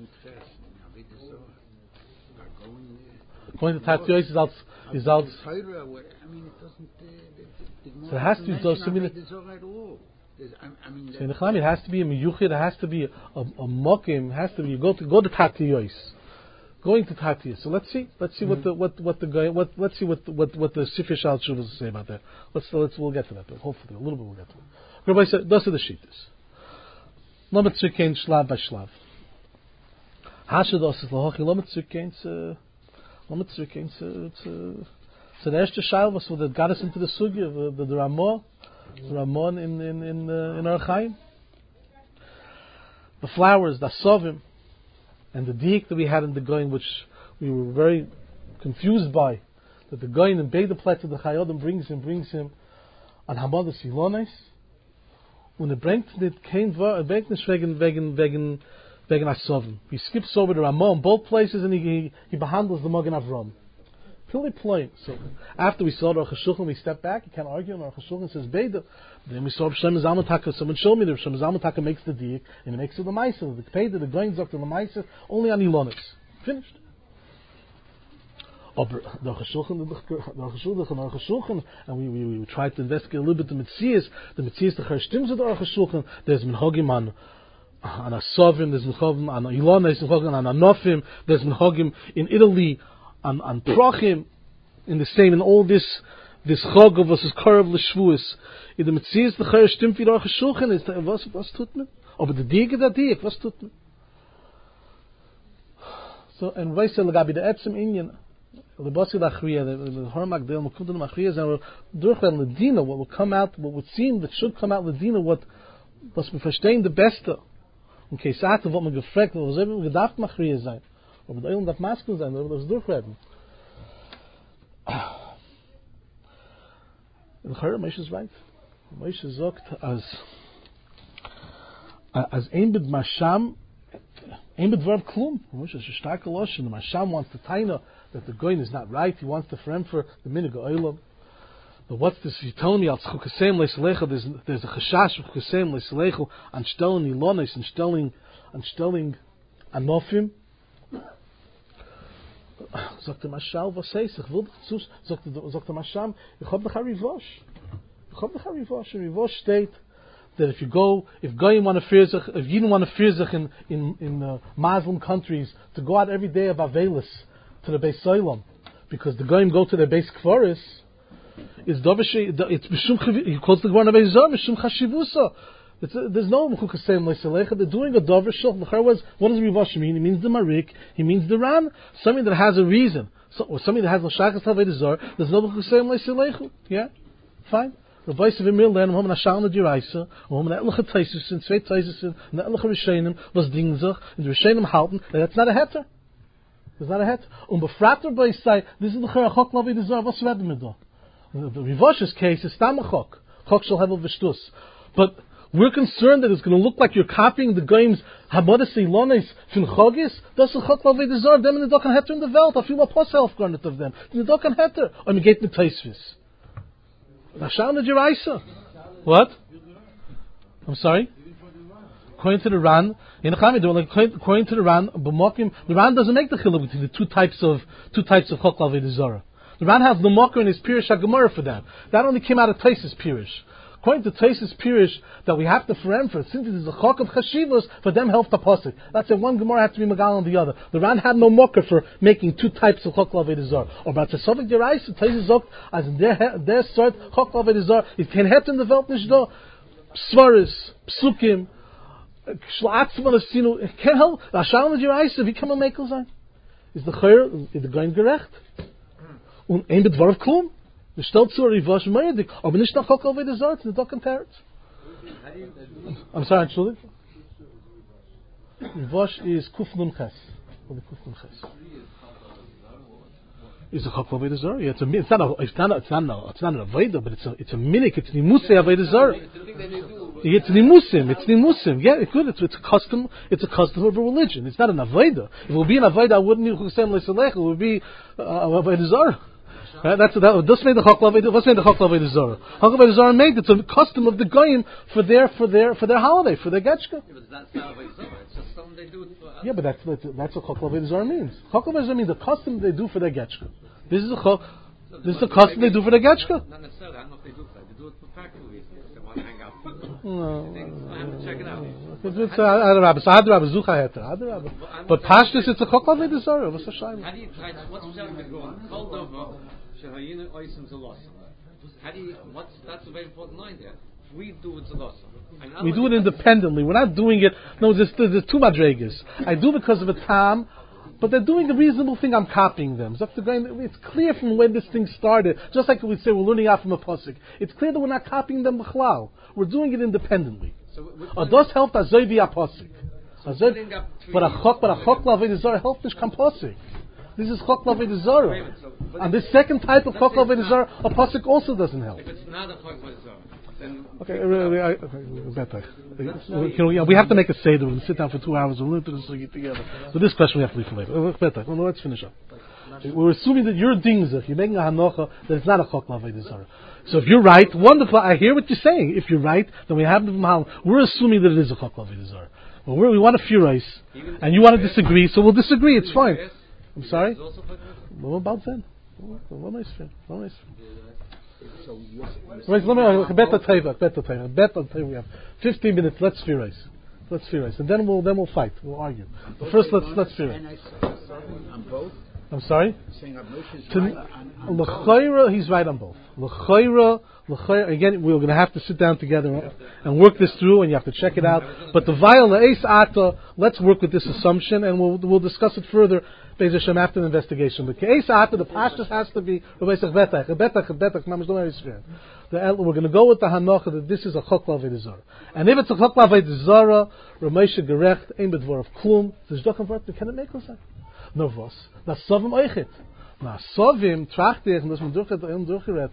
Going to Tatiyos is out. Is out. I mean, it doesn't. Uh, so it has to be so similar. I mean, so in the Chlam, it has to be a miyuchid. It has to be a, a, a mokim. It has to be. You go to go to Tatiyos. Going to Tatiyos. So let's see. Let's see mm-hmm. what the what what the guy. What let's see what the, what what the Sifir Shal Shuvas say about that. Let's let's we'll get to that. But hopefully a little bit we'll get to it. Rabbi said, "Those are the shittas." Lamet Tzurkein shlav by shlav. Hashados is lahochi lamet Tzurkein. Lamet Tzurkein. It's the erste Shail was that got us into the sugi of the, the Ramah, the Ramah in in in uh, in our Chaim. The flowers, the sovim, and the diik that we had in the Goyin, which we were very confused by, that the Goyin in Beida Pletz of the Chayodim brings him brings him on Hamadas Ilonis. When it brings it came it brings nicht wegen wegen wegen wegen Asovim. He skips over the Ramah in both places and he he, he behandles the Magen Avram. Purely plain. So after we saw the Aruch HaShulchan, we stepped back. You can't argue. And Aruch HaShulchan says Beida. Then we saw Shem Zalman Taka. Someone showed me that Shem Zalman Taka makes the diik and he makes it the Maisa. The Beida, the Goyin Zok the Maisa only on Ilonis. Finished. The Aruch HaShulchan, the Aruch HaShulchan, and we, we we tried to investigate a little bit the Metzias. The Metzias, the Charshtims of the Aruch HaShulchan. There's Minhagim on on Asovim. There's Minhagim on Ilonis. There's Minhagim on Anofim. There's Minhagim in Italy. On on Prochim, in the same, in all this this chog of us is karav l'shvuas. In the Metzias the Chayr stimmt wie Aruch HaShulchan is was was tut man? Aber the diik is that diik. Was tut man? So and Reisel Lagabi the Etzem Inyan the Basi Lachriya the Hormak Del Mukundam Lachriya and Durchel Ledina what will come out what would seem that should come out Ledina what was we verstehen the beste. In case after what man gefragt was eben gedacht Machriya sein. Aber der Eiland darf Masken sein, aber das durchwerden. In Chayr, Moshe ist right. Moshe sagt, als als ein bid Masham, ein bid Verb Klum. Moshe is a starke Loshen. The Masham wants to taina that the Goyin is not right. He wants to frame for the Minig Eilam. But what's this? You're telling me, als Chukasem Leiselecha, there's there's a Chashash of Chukasem Leiselecha, an Stelling Ilonis, an Stelling, an Stelling Anofim. Sagt der Mashal, was heißt, ich will zu, sagt der Masham, ich hab mich a Rivosh. Ich hab mich a Rivosh. In Rivosh state that if you go, if Goyim want to fear sich, if you don't want to fear sich in, in, in uh, Muslim countries, to go out every day of Avelis to the Beis Solam, because the Goyim go to their Beis Kvaris, it's Dovishi, it's Mishum, he calls the Gvarna Beis Zor, Mishum Chashivusa. It's a, there's no mechukasem leiselecha. They're doing a dover shul. Was what does Rivash mean? He means the marik. He means the ran. Something that has a reason, so, or something that has l'shachas havei zar. There's no mechukasem leiselecha. Yeah, fine. Rabbi Sevimir learn hom na shal na diraisa, hom na etliche teisus in zwei teisus na etliche rishenim was dingzach and the rishenim halten. That's not a heter. It's not a heter. Um befrater by say this is the chok lavei zar. What's the mit da? The Rivash's case is stam chok. Chok shall have a v'shtus, but we're concerned that it's going to look like you're copying the games Hamadas Ilonis from Chogis. Das is Chok Lavei Dezar. Them in the Dokan Heter in the Welt. I feel a poself garnet of them. In the Dokan Heter. I'm going to get the Taisvis. Nashal Najiraisa. What? I'm sorry? According to the Ran, in the according to the Ran, the Ran doesn't make the chiluk between the two types of two types of Chok Lavei Dezar. The Ran has the Mocker in his Pirish HaGemara for that. That only came out of Taisis Pirish. According to Taisis Pirish, that we have to for for since it is a chok of chashivos, for them help the pasuk. That's why one Gemara has to be magal on the other. The Ran had no mocker for making two types of chok lavei dezar. Or about the Sovik Derais, Taisis Zok, as in their their sort chok lavei dezar, it can het in the Welt nicht do. Svaris, psukim, shlatzman asinu, it can help. Rashal Derais, if he come and make sein, is the chayr, is the going gerecht, und ein bedwarf klum. The stellt zu Rivash Meirdik, aber nicht nach Chok Lavei Dezar, it's the Dokan Teretz. I'm sorry, Entschuldigung. Rivash is Kuf Nun Ches. Or the Kuf Nun Ches. Is a Chok Lavei Dezar? Yeah, it's a, it's not a, it's not a, it's not a, it's not a Aveda, but it's a, it's a minik, it's Nimuse Avei Dezar. It's Nimusim, it's Nimusim. Yeah, it could, it's, it's a custom, it's a custom of a religion. It's not an Aveda. If it would be an Aveda, I wouldn't need Chusem Leiselech, it would be uh, Avei Dezar. Right, that's that. This made the chok lavei. What's made the chok lavei dezara? Chok lavei dezara made it's a custom of the goyim for their for their for their holiday for their getchka. Yeah, but that's not it's just something they do. For yeah, but that's that's, that's what chok lavei dezara means. Chok lavei dezara means the custom they do for their getchka. This is a chok. This is the custom they do for their getchka. Not necessarily. I don't know if they do that. They do it for practical reasons. They want to hang out. No, I have to check it out. It's Adrabah. So Adrabah Zucha Heter. Adrabah. But Pashtus, it's a chok lavei dezara. What's the shayla? How do you try? What's the going? Called over. How do you, what's, that's a very important line there. We do it zalosa. We do it independently. We're not doing it. No, there's, there's two madregas. I do because of a tam, but they're doing a reasonable thing. I'm copying them. So it's clear from when this thing started. Just like we say, we're learning out from a pasuk. It's clear that we're not copying them b'chlal. We're doing it independently. So Ados helped azoy via pasuk. But a chok, but a chok lavei dezar helped this pasuk. This is chok lavei dezara. And this second type of chok lavei dezara, a pasuk also doesn't help. If it's not a chok lavei dezara, then okay, really, I, okay, better. You know, yeah, we have to make a seder. We're going to sit down for two hours and learn to this together. So this question we have to leave for later. Better. Well, let's finish up. We're assuming that you're dingzach. You're making a hanocha that it's not a chok lavei dezara. So if you're right, wonderful. I hear what you're saying. If you're right, then we have the mahal. We're assuming that it is a chok lavei dezara. Well, we're, we want to furious, and you want to disagree, so we'll disagree. It's fine. I'm sorry? What about then? What nice friend. What nice friend. Right, let me better table, better table, better table. We have fifteen minutes. Let's furious. Let's furious, and then we'll then we'll fight. We'll argue. But first, let's let's furious. On both. I'm sorry. Saying Abnush is right on L'chayra, he's right on both. L'chayra, l'chayra. Again, we're going to have to sit down together and work this through, and you have to check it out. But the viola ace ata, let's work with this assumption, and we'll we'll discuss it further. Beis Hashem after the investigation. But ace ata, the pashtus has to be betach betach betach betach. We're going to go with the hanocha that this is a chok lavei dezara, and if it's a chok lavei dezara, Ramesha gerecht ein bedvar of klum. There's doken vart. Can it make us? No was. Na sovim oichet. Na sovim trachte ich, and das man durchgeht, und durchgerät,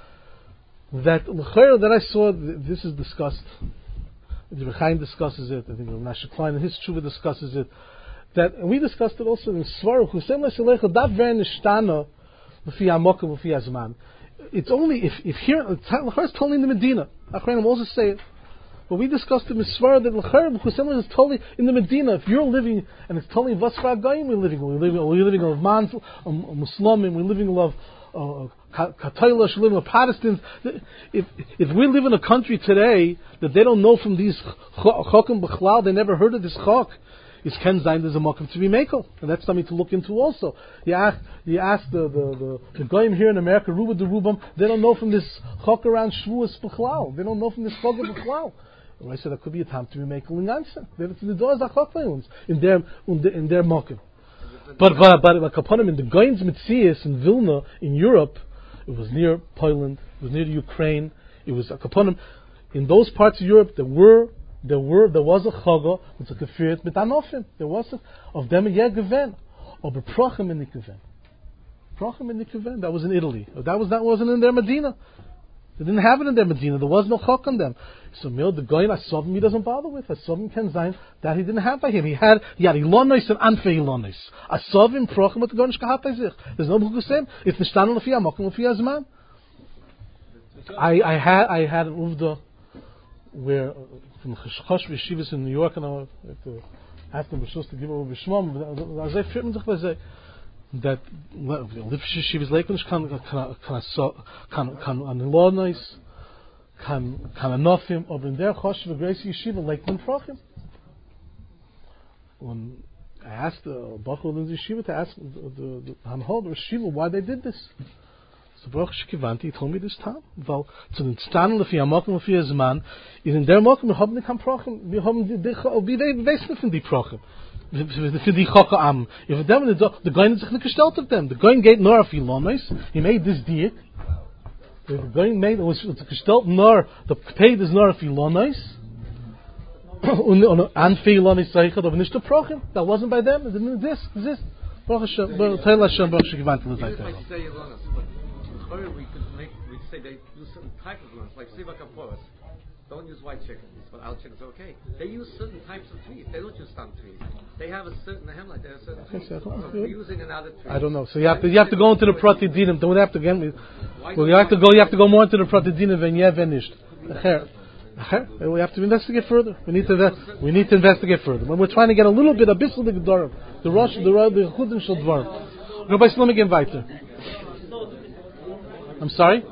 that l'chayr that I saw, this is discussed. The Rechaim discusses it. I think Menashe Klein and his tshuva discusses it. That and we discussed it also in Svaru. Chusem le'selecha dav ver nishtana l'fi hamokim l'fi hazman. It's only if if here l'chayr is totally in the Medina. Achreinim also say it. But we discussed in Misvara that l'chayr b'chusim is totally in the Medina. If you're living and it's totally vasfar goyim, we're living. We're living. We're living of Mans, Muslimim. We're living of Katayla, we're living of Protestants. If if we live in a country today that they don't know from these chokim b'chlal, they never heard of this chok. Is Ken Zayin there's a mokum to be makel, and that's something to look into also. You ask, you ask the the the, the goyim here in America, Ruba de Rubam, they don't know from this chok around Shvuas b'chlal. They don't know from this chok b'chlal. I said that could be a time to be making lingansen. The doors are choklayons in their in their mokim. But but but kaponim in the Goins Mitzias in Vilna in Europe, it was near Poland, it was near Ukraine. It was a kaponim in those parts of Europe. There were there were there was a chaga with a gefiert mit anofim. There was a, of them a yegeven, aber prochim in the geven. Prochim in the geven. That was in Italy. That was that wasn't in their Medina. They didn't have it in their Medina. There was no chok on them. So Mil the Goyin Asovim he doesn't bother with. Asovim can zayin that he didn't have by him. He had he had Ilonis and Anfei Ilonis. Asovim prochim with the Goyin Shkahat by sich. There's no Bukhusim. It's Nishtanu Lefi Amokim Lefi Azman. I I had I had an uvda where uh, from Chosh Yeshivas in New York, and I have to ask them to give over Bishmam. As I fit me to that Lipshe Yeshivas Leikunish can can can can Anilonais can can Anofim over in their Chosh Grace Yeshiva Leikun Prochim. When I asked the Bachel in the Yeshiva to ask the the Hanhol the Yeshiva why they did this. So Baruch Shkivanti, he told me this time. Weil zu den Stannen lefi Amokim lefi Azman, is in der Mokim wir haben nicht am Prochim, wir haben die, wir wissen von die Prochim, für die Chocha Am. If them the Goyin sich nicht gestellt auf them. The Goyin geht nur auf Ilonis. He made this diet. The Goyin made it was gestellt nur the paid is nur auf Ilonis. Und an für Ilonis zeichert, aber nicht der Prochim. That wasn't by them. It didn't exist. Exist. Baruch Hashem, Baruch Hashem, Baruch Shkivanti l'zayter. We could make, we say they use certain type of lunch, like Siva Kaporas. Don't use white chickens, but our chickens are okay. They use certain types of trees. They don't use stump trees. They have a certain hemlock. They have certain trees. So they're using another tree. I don't know. So you have to you have to go into the Prati Dinim. Don't have to get me. Well, you have to go. You have to go more into the Prati Dinim when you have finished. We have to investigate further. We need to invest, we need to investigate further. When we're trying to get a little bit of bissel the Gedorim, the Rosh, the Rosh, the Chudim Shel Dvarim. Rabbi Shlomo again weiter. I'm sorry?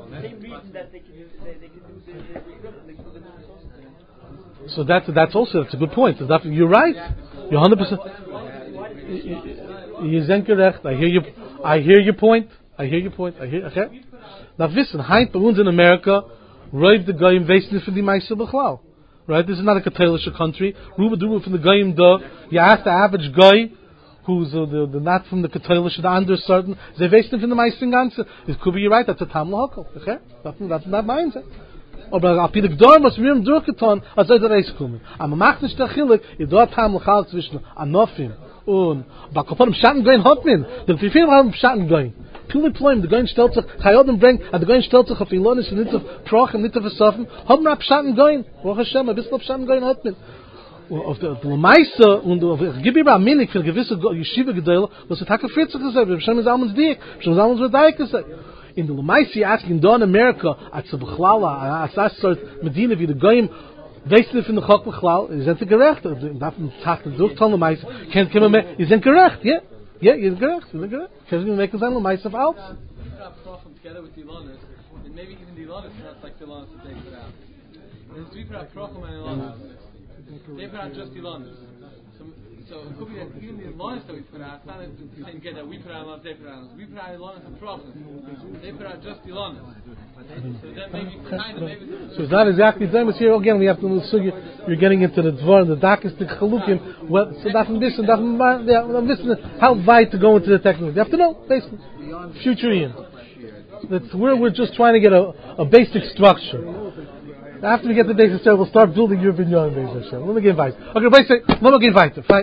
So that's that's also that's a good point. You're right. You're one hundred percent. You're zenkerecht. I hear you. I hear your point. I hear your point. I hear. Okay. Now listen. Heint bei uns in America, right? The guy investing for the Ma'aser B'chlal. Right? This is not a Katholische country. Ruba Duba from the guy in the. You ask the average guy. Who's uh, the, the not from the Katholische, the under certain, they waste from the meisten ganze. It could be right, that's a Tam Lahokal. Okay? That's, that's not mine. Aber auf die Gdor muss mir durchgetan, als soll der Reis kommen. Aber macht nicht der Chilik, ihr dort Tam Lahokal zwischen Anofim und Bakopon Schatten gehen hat man. Der viel haben Schatten gehen. Viele Ploim, der Goin stellt sich, Chayodim bringt, der Goin stellt sich auf Ilonis und nicht auf Proch und nicht auf Versoffen, haben wir Schatten gehen. Baruch Hashem, ein bisschen auf Schatten gehen hat man. Auf der Meise und auf Gibi ba Minik für gewisse Yeshiva Gedele, was hat vierzig gesagt, wir schon zusammen dik, schon zusammen mit Dike gesagt. In der Meise asking in America at the Bchlala, as that sort Medina wie der Goyim, weißt du von der Chok Bchlal, is that gerecht? Darf man sagen, durch Tolle Meise, kann kann man is that gerecht, ja? Ja, is gerecht, is gerecht. Kann man make some Meise of out. Together with the Ilonis, and maybe even the Ilonis not like the Ilonis to take it out. There's three for Prochim and Ilonis. They put out just Ilonis. So, so it could be that even the Ilonis that we put out, it's not the same get that we put out Ilonis, they put out Ilonis. We put out Ilonis and Prochim. They put out just Ilonis. So then maybe kind of maybe. So it's not exactly the same as here again. We have to look. You're getting into the Dvar and the Dakas, the Chalukim. Well, so that's this and that's I'm listening. How wide to go into the technical? You have to know basically. Future Ian. That's where we're just trying to get a, a basic structure. After we get the basic structure, we'll start building your binyan basic structure. Let me get invited. Okay, basic. Let me get invited. Fine.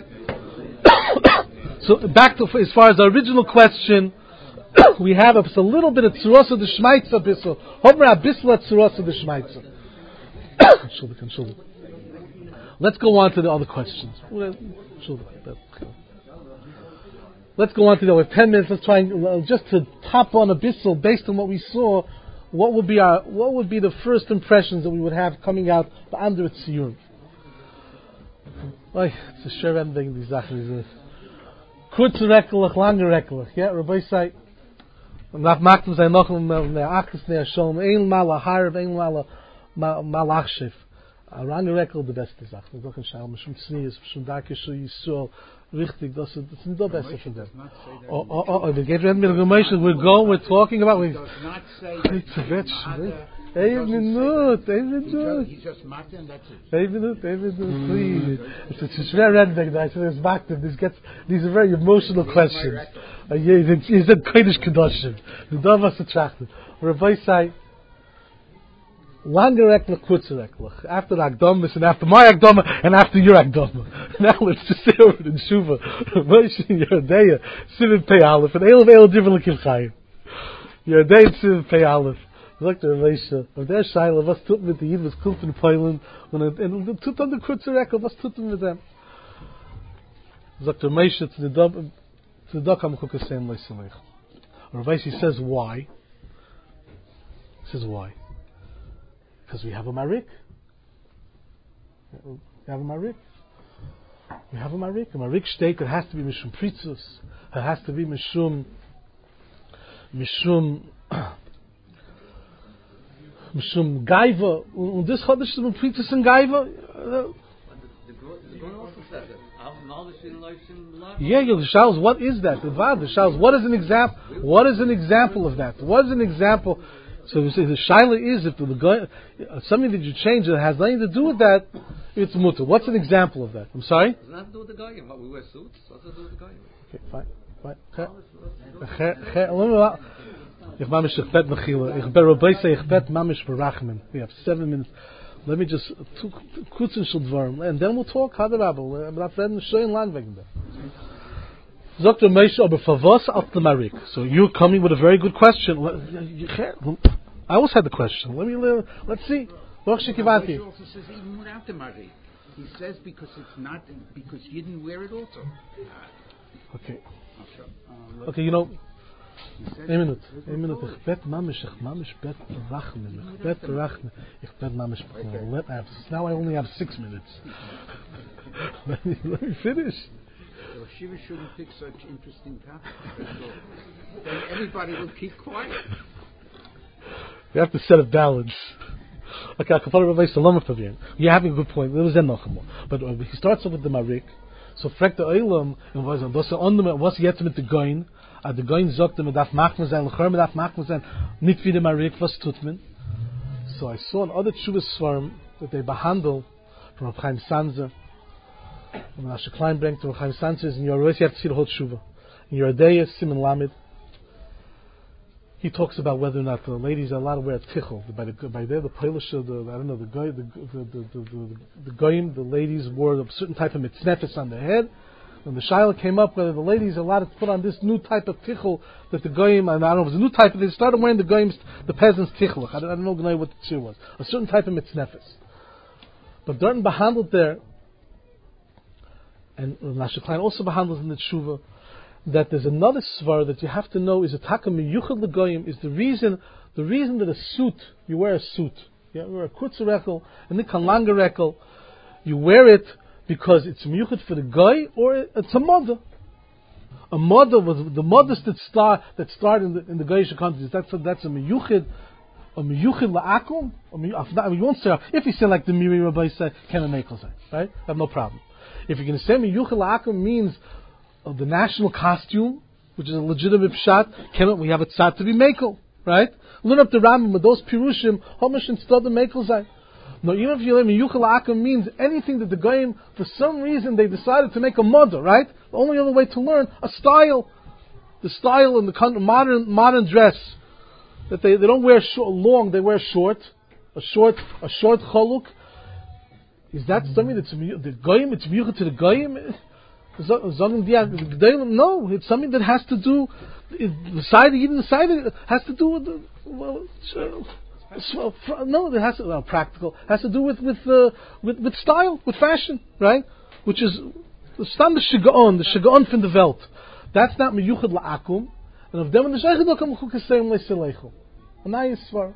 So back to as far as the original question, we have a, a little bit of tzuros of the shmaitza bissel. Homer a bissel at tzuros of the shmaitza. Let's go on to the other questions. Let's go on to the other ten minutes. Let's try and uh, just to top on a bissel based on what we saw. What would be our what would be the first impressions that we would have coming out under its Siyum? Like it's a sure ending. These Sachen. Kurz rekelach, lange rekelach. Yeah, Rabbi say. Nach Maktem sei noch ne achs ne schon ein mal a harv ein mal a malachshif. A lange rekel the best Sache. Doch ein Shalom schon Snees schon da so you saw richtig das das sind doch besser für them. Oh oh oh, we get rid of the information. We're going. We're talking about. We. It's a bitch. Ein minute, ein He just, minute. he just marked and that's it. Ein minute, ein minute, please. It's, it's very redneck. I said, it's back to this gets, these are very emotional questions. Uh, yeah, he said, Kodesh Kedoshim. The dove was attracted. Rabbi say, Langer Eklich, kurzer Eklich. After Akdomas and after my Akdoma and after your Akdoma. Now let's just say over in Shuva. Moshe and Yehuda, Sivan Pei Aleph, and Eil of Eil Divin L'Kim Chayim. Yehuda and Sivan Pei Aleph. Sagt der Reisha, auf der Scheile, was tut mit den Jiden, was kommt in Peilen, und er tut dann der kurze Rekord, was tut mit dem? Sagt der Meisha, zu der Dok am Kukasein Leiselech. Or Rashi says why? He says why? Because we have a Marik. We have a Marik. We have a Marik. A Marik steak, it has to be Mishum Pritzus. It has to be Mishum Mishum Mishum Gaiva. Und this Chodesh is Pritzus and Gaiva. The Gun also says it. Yeah, the Shals, what is that? The Vad, the Shals, what is an example? What is an example of that? What is an example? So we say the Shaila is if the guy, something that you change that has nothing to do with that, it's mutter. What's an example of that? I'm sorry? It has nothing to do with the guy. What we wear suits. What's it to do with the guy? Okay, fine, fine. Ich mamish ich bet mechila. Ich bet Rabbi say ich bet mamish berachmin. We have seven minutes. Let me just two kurzen shudvarm, and then we'll talk. Hadarabel. I'm not reading Shoyin Land wegen dem. Doctor Moshe, aber for was auf the Marik? So you're coming with a very good question. I always had the question. Let me let's see. He also says even without the Marik. He says because it's not because you didn't wear it also. Okay. Okay, you know. A minute, a minute. Ich bet mamish, ich mamish bet rachmin, ich bet rachmin, ich bet mamish. Let me now I only have six minutes. let me let me finish. So Shiva shouldn't pick such interesting topics. Then everybody will keep quiet. We have to set a balance. Okay, I can follow Rabbi Salama Fabian. You're having a good point. There was noch more, but uh, he starts off with the Marik. So fragt der Olam und was das on was jetzt mit der Goin. Uh, the Goin sagt mit darf machen sein, Lechor mit darf machen sein, nicht wie der Marik, was tut man? So I saw another Tshuvah Svarim that they behandle from Rav Chaim Sanzer. When Asher Klein brings to Rav Chaim Sanzer, in your always you have to see the whole Tshuvah. In your Adaya, Simon Lamed, he talks about whether or not the ladies are allowed to wear a tichel. By the by there, the Polish, the I don't know, the Goy, the the the the, the, the Goyim, the ladies wore a certain type of mitznefes on their head. When the Shaila came up, whether the ladies are allowed to put on this new type of tichel that the Goyim, and I don't know, it was a new type, they started wearing the Goyim's, the peasants' tichel. I don't, I don't know what the tzir was. A certain type of mitznefes. But Durton behandled there, and Nasha Klein also behandles in the Tshuva, that there's another svar that you have to know is a taka miyuchad legoyim is the reason, the reason that a suit, you wear a suit, yeah, you wear a kurzer rekel, and then langer rekel, you wear it because it's miyuchad for the guy, or it's a mother. A mother was the mothers that start that start in the in the Goyish countries. That's a, that's a miyuchad, a miyuchad la'akum. You won't say if you say like the Miri Rabbi said, can a mekel say, right? I have no problem. If you're going to say miyuchad la'akum means of the national costume, which is a legitimate pshat, can we have a tzad to be mekel, right? Learn up the Rambam with those pirushim, homish and stud the mekel zay. No, even if you learn miyuchad la'akum means anything that the goyim, for some reason they decided to make a mother, right? The only other way to learn a style, the style in the modern modern dress that they, they don't wear short, long, they wear short, a short a short chaluk. Is that something that's the goyim? It's miyuchad to the goyim. No, it's something that has to do. The side, even the side, has to do with. The, well, so, no, it has to well, practical. Has to do with with, uh, with with style, with fashion, right? Which is the standard shigaon, the shigaon from the Welt. That's not miyuchad la'akum. And of them in the shaychad come chukasayim le'seleichu. And now is svar.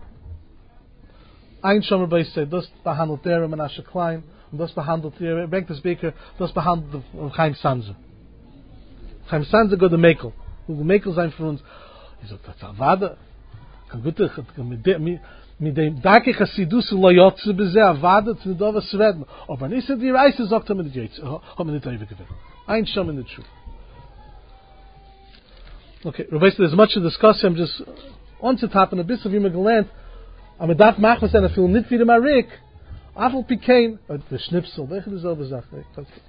Ein shomer bei said das behandelt der Menashe Klein. Und das behandelt hier, bringt das Beker, das behandelt Chaim Sanzer. Chaim Sanzer geht der Mekel. Und der Mekel sein für uns. Ich sage, das ist Avada. Kann gut, mit dem Dake Chassidus lo yotze beze Avada zu Dovas reden. Aber nicht in die Reise, sagt er mit der Jetz. Haben wir nicht Eive gewinnt. Ein Scham in der Schuh. Okay, Rabbi, there's much to discuss. I'm just on to top and a bit of you gelernt. Aber darf machen, was er viel nicht wie der Marik. Afel Pikein, der Schnipsel, welche dieselbe Sache.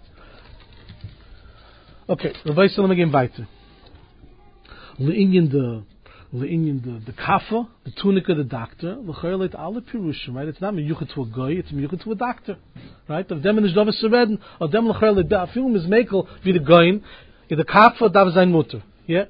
Okay, Rabbi Yisrael, wir gehen weiter. Le'inyin de, le'inyin de, de kafa, the tunica, the doctor, l'chaylet alle pirushim, right? It's not miyuchet to a goy, it's miyuchet to a doctor, right? Of dem is dovas sereden, of dem l'chaylet da, film is mekel, wie de goyin, in the kafa, dav sein mutter, yeah?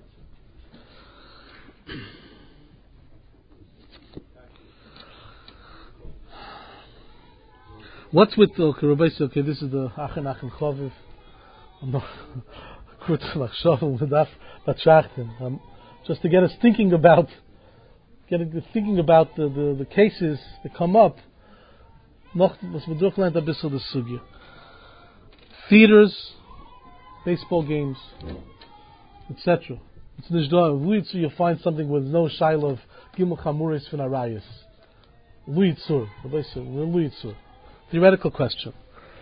What's with the, okay, Rabbi Yisrael, okay, this is the Achen Achen Choviv, I'm not, kurz machshavim v'daf batshachten, just to get us thinking about, get us thinking about the, the, the cases that come up. Noch was wir durchlernt a bissel the sugya. Theaters, baseball games, et cetera. It's nishda. Luitzur, you'll find something with no shaila of gimel chamuris fin arayis. Luitzur, Luitzur. Theoretical question.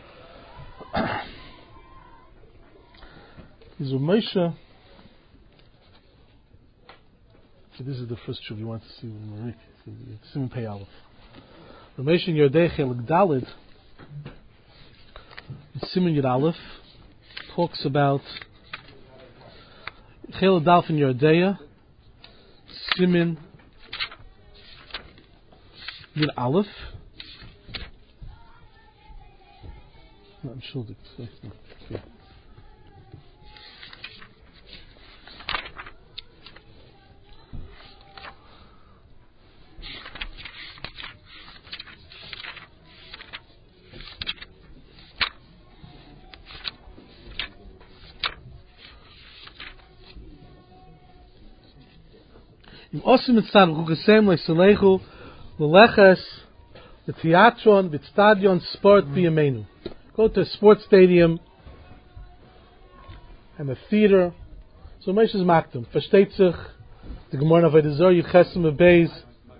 Is Moshe? Okay, this is the first truth you want to see with Marik. Simon Pei Aleph. Moshe in Yerdei Chelik Dalid, Simon Yud Aleph talks about Chelik Dalid in Yerdei, Simon Yud Aleph. I'm sure that. Okay. Im Osim mitzad v'chukasem le'selechu l'leches l'teatron v'stadion sport b'yameinu. Go to a sports stadium and a theater. So Moshe is makdem. Versteht sich the Gemara of Avodah Yichesem Beis.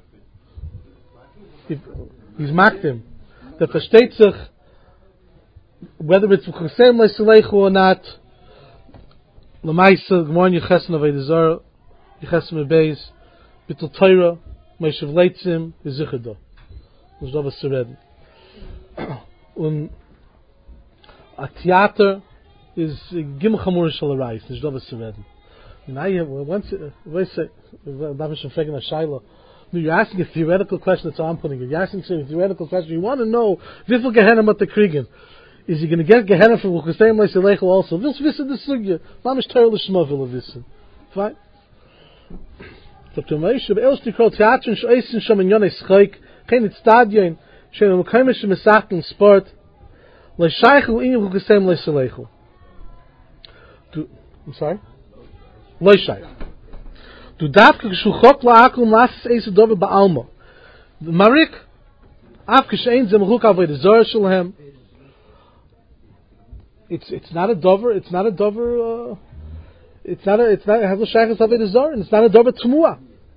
He's makdem. The versteht sich whether it's v'chukasem le'selechu or not. L'maisa Gemara Yichesem Avodah Yichesem Beis. Bittul Torah, Moshe Vleitzim, Yizichada. Das da was zu reden. Und a theater is Gimel Chamur Shal Arayis. Das da was zu reden. And I once, I say, darf ich schon fragen a Shaila. You're asking a theoretical question, that's how I'm putting it. You're asking a theoretical question. You want to know, wie viel Gehenna mat the kriegen? Is he going to get Gehenna from L'chusayim Le'Selechu also? Willst wissen the Sugya? Mamish Torah L'Shma will wissen. Fine? So to Moshe, be'elst dikro teatron she'eisen shom in yonei schaik, kein it stadion, she'en u'mekaymish mesachten sport, le'shaychu inyim chukasem le'selechu. I'm sorry? Le'shaych. Du dafke geshu chok la'akul masis eise dove ba'alma. The Marik, afke she'en zem chuk avay the zor shalhem. It's, it's not a dover, it's not a dover, uh, It's not a, it's not, it has no shaykhs avodah zarah, and it's not a dover tzmua.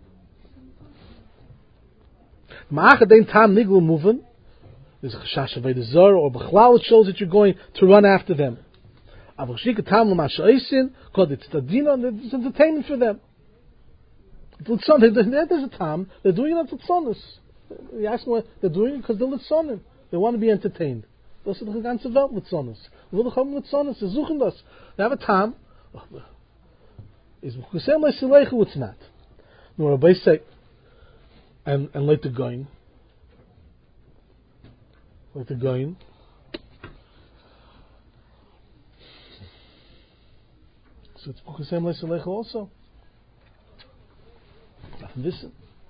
Ma'ach adein tam niglu movin, there's a chashash avodah zarah, or b'chlal it shows that you're going to run after them. Avol shika tam l'mash oisin, called it's tadina, and it's entertainment for them. There's a tam, they're doing it at Tzonus. You ask them why they're doing it because they're Litzonim. They want to be entertained. Das ist die ganze Welt Litzonis. Wir wollen kommen Litzonis, sie suchen das. They have a tam, is Chusem Le'Selechu, it's not. No, Rabbi say, and, and later going, later going, so it's Chusem Le'Selechu also. Listen.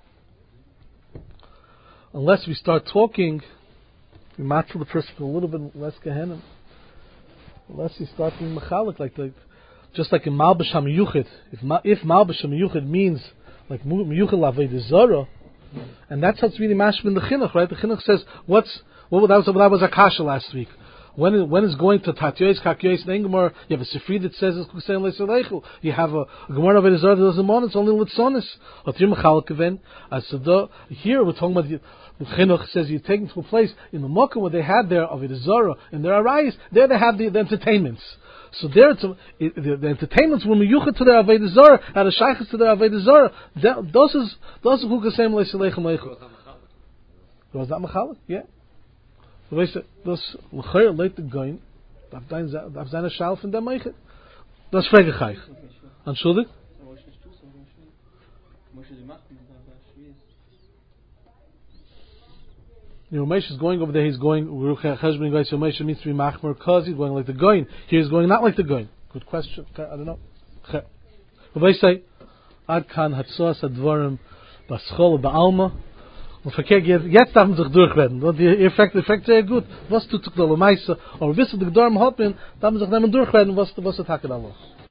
Unless we start talking, we match the person a little bit less Gehenna. Unless you start being machalik, like the just like in Malbish HaMiyuchid, if if Malbish HaMiyuchid means like Miyuchid Lavei Zara, and that's how it's really mashma in the Chinuch, right? The Chinuch says, what's what that was that was Akasha last week. When is, when is going to Tatyois Kakyois Nengamor? You have a Sifri that says it's Kusein Le'Selechu. You have a, a Gemara of Elazar that doesn't want it's only Litzonis. Otir Mechal Kaven. As so here we're talking about the, the Chinuch says you're taken to a place in the Mokkah where they had their of Elazar and their Arayis. There they have the, the entertainments. So there it's a, it, the, the entertainments were miyuchet to their Avodah Zarah, had a shaykhs to their Avodah Zarah. Those is those is Kusein Le'Selechu Leichu. Was that Machalik? Yeah. So weißt du, das L'chayr leit the Goin, darf dein, darf seine Schal von der Meiche. Das frage ich euch. Entschuldigt? You know, Moshe is going over there, he's going, Moshe means to be Machmer because he's going like the Goin. Here he's going not like the Goin. Good question. Okay, I don't know. Okay. Rabbi say, Ad kan Hatzos Advarim Baschol Ba'alma. Und verkehrt, jetzt darf man sich durchwenden. Der Effekt, Effekt sehr gut. Was tut sich da, Meise? Aber wissen die Gedorm Hoppen, darf man sich nehmen durchwenden, was, was der Tag da los.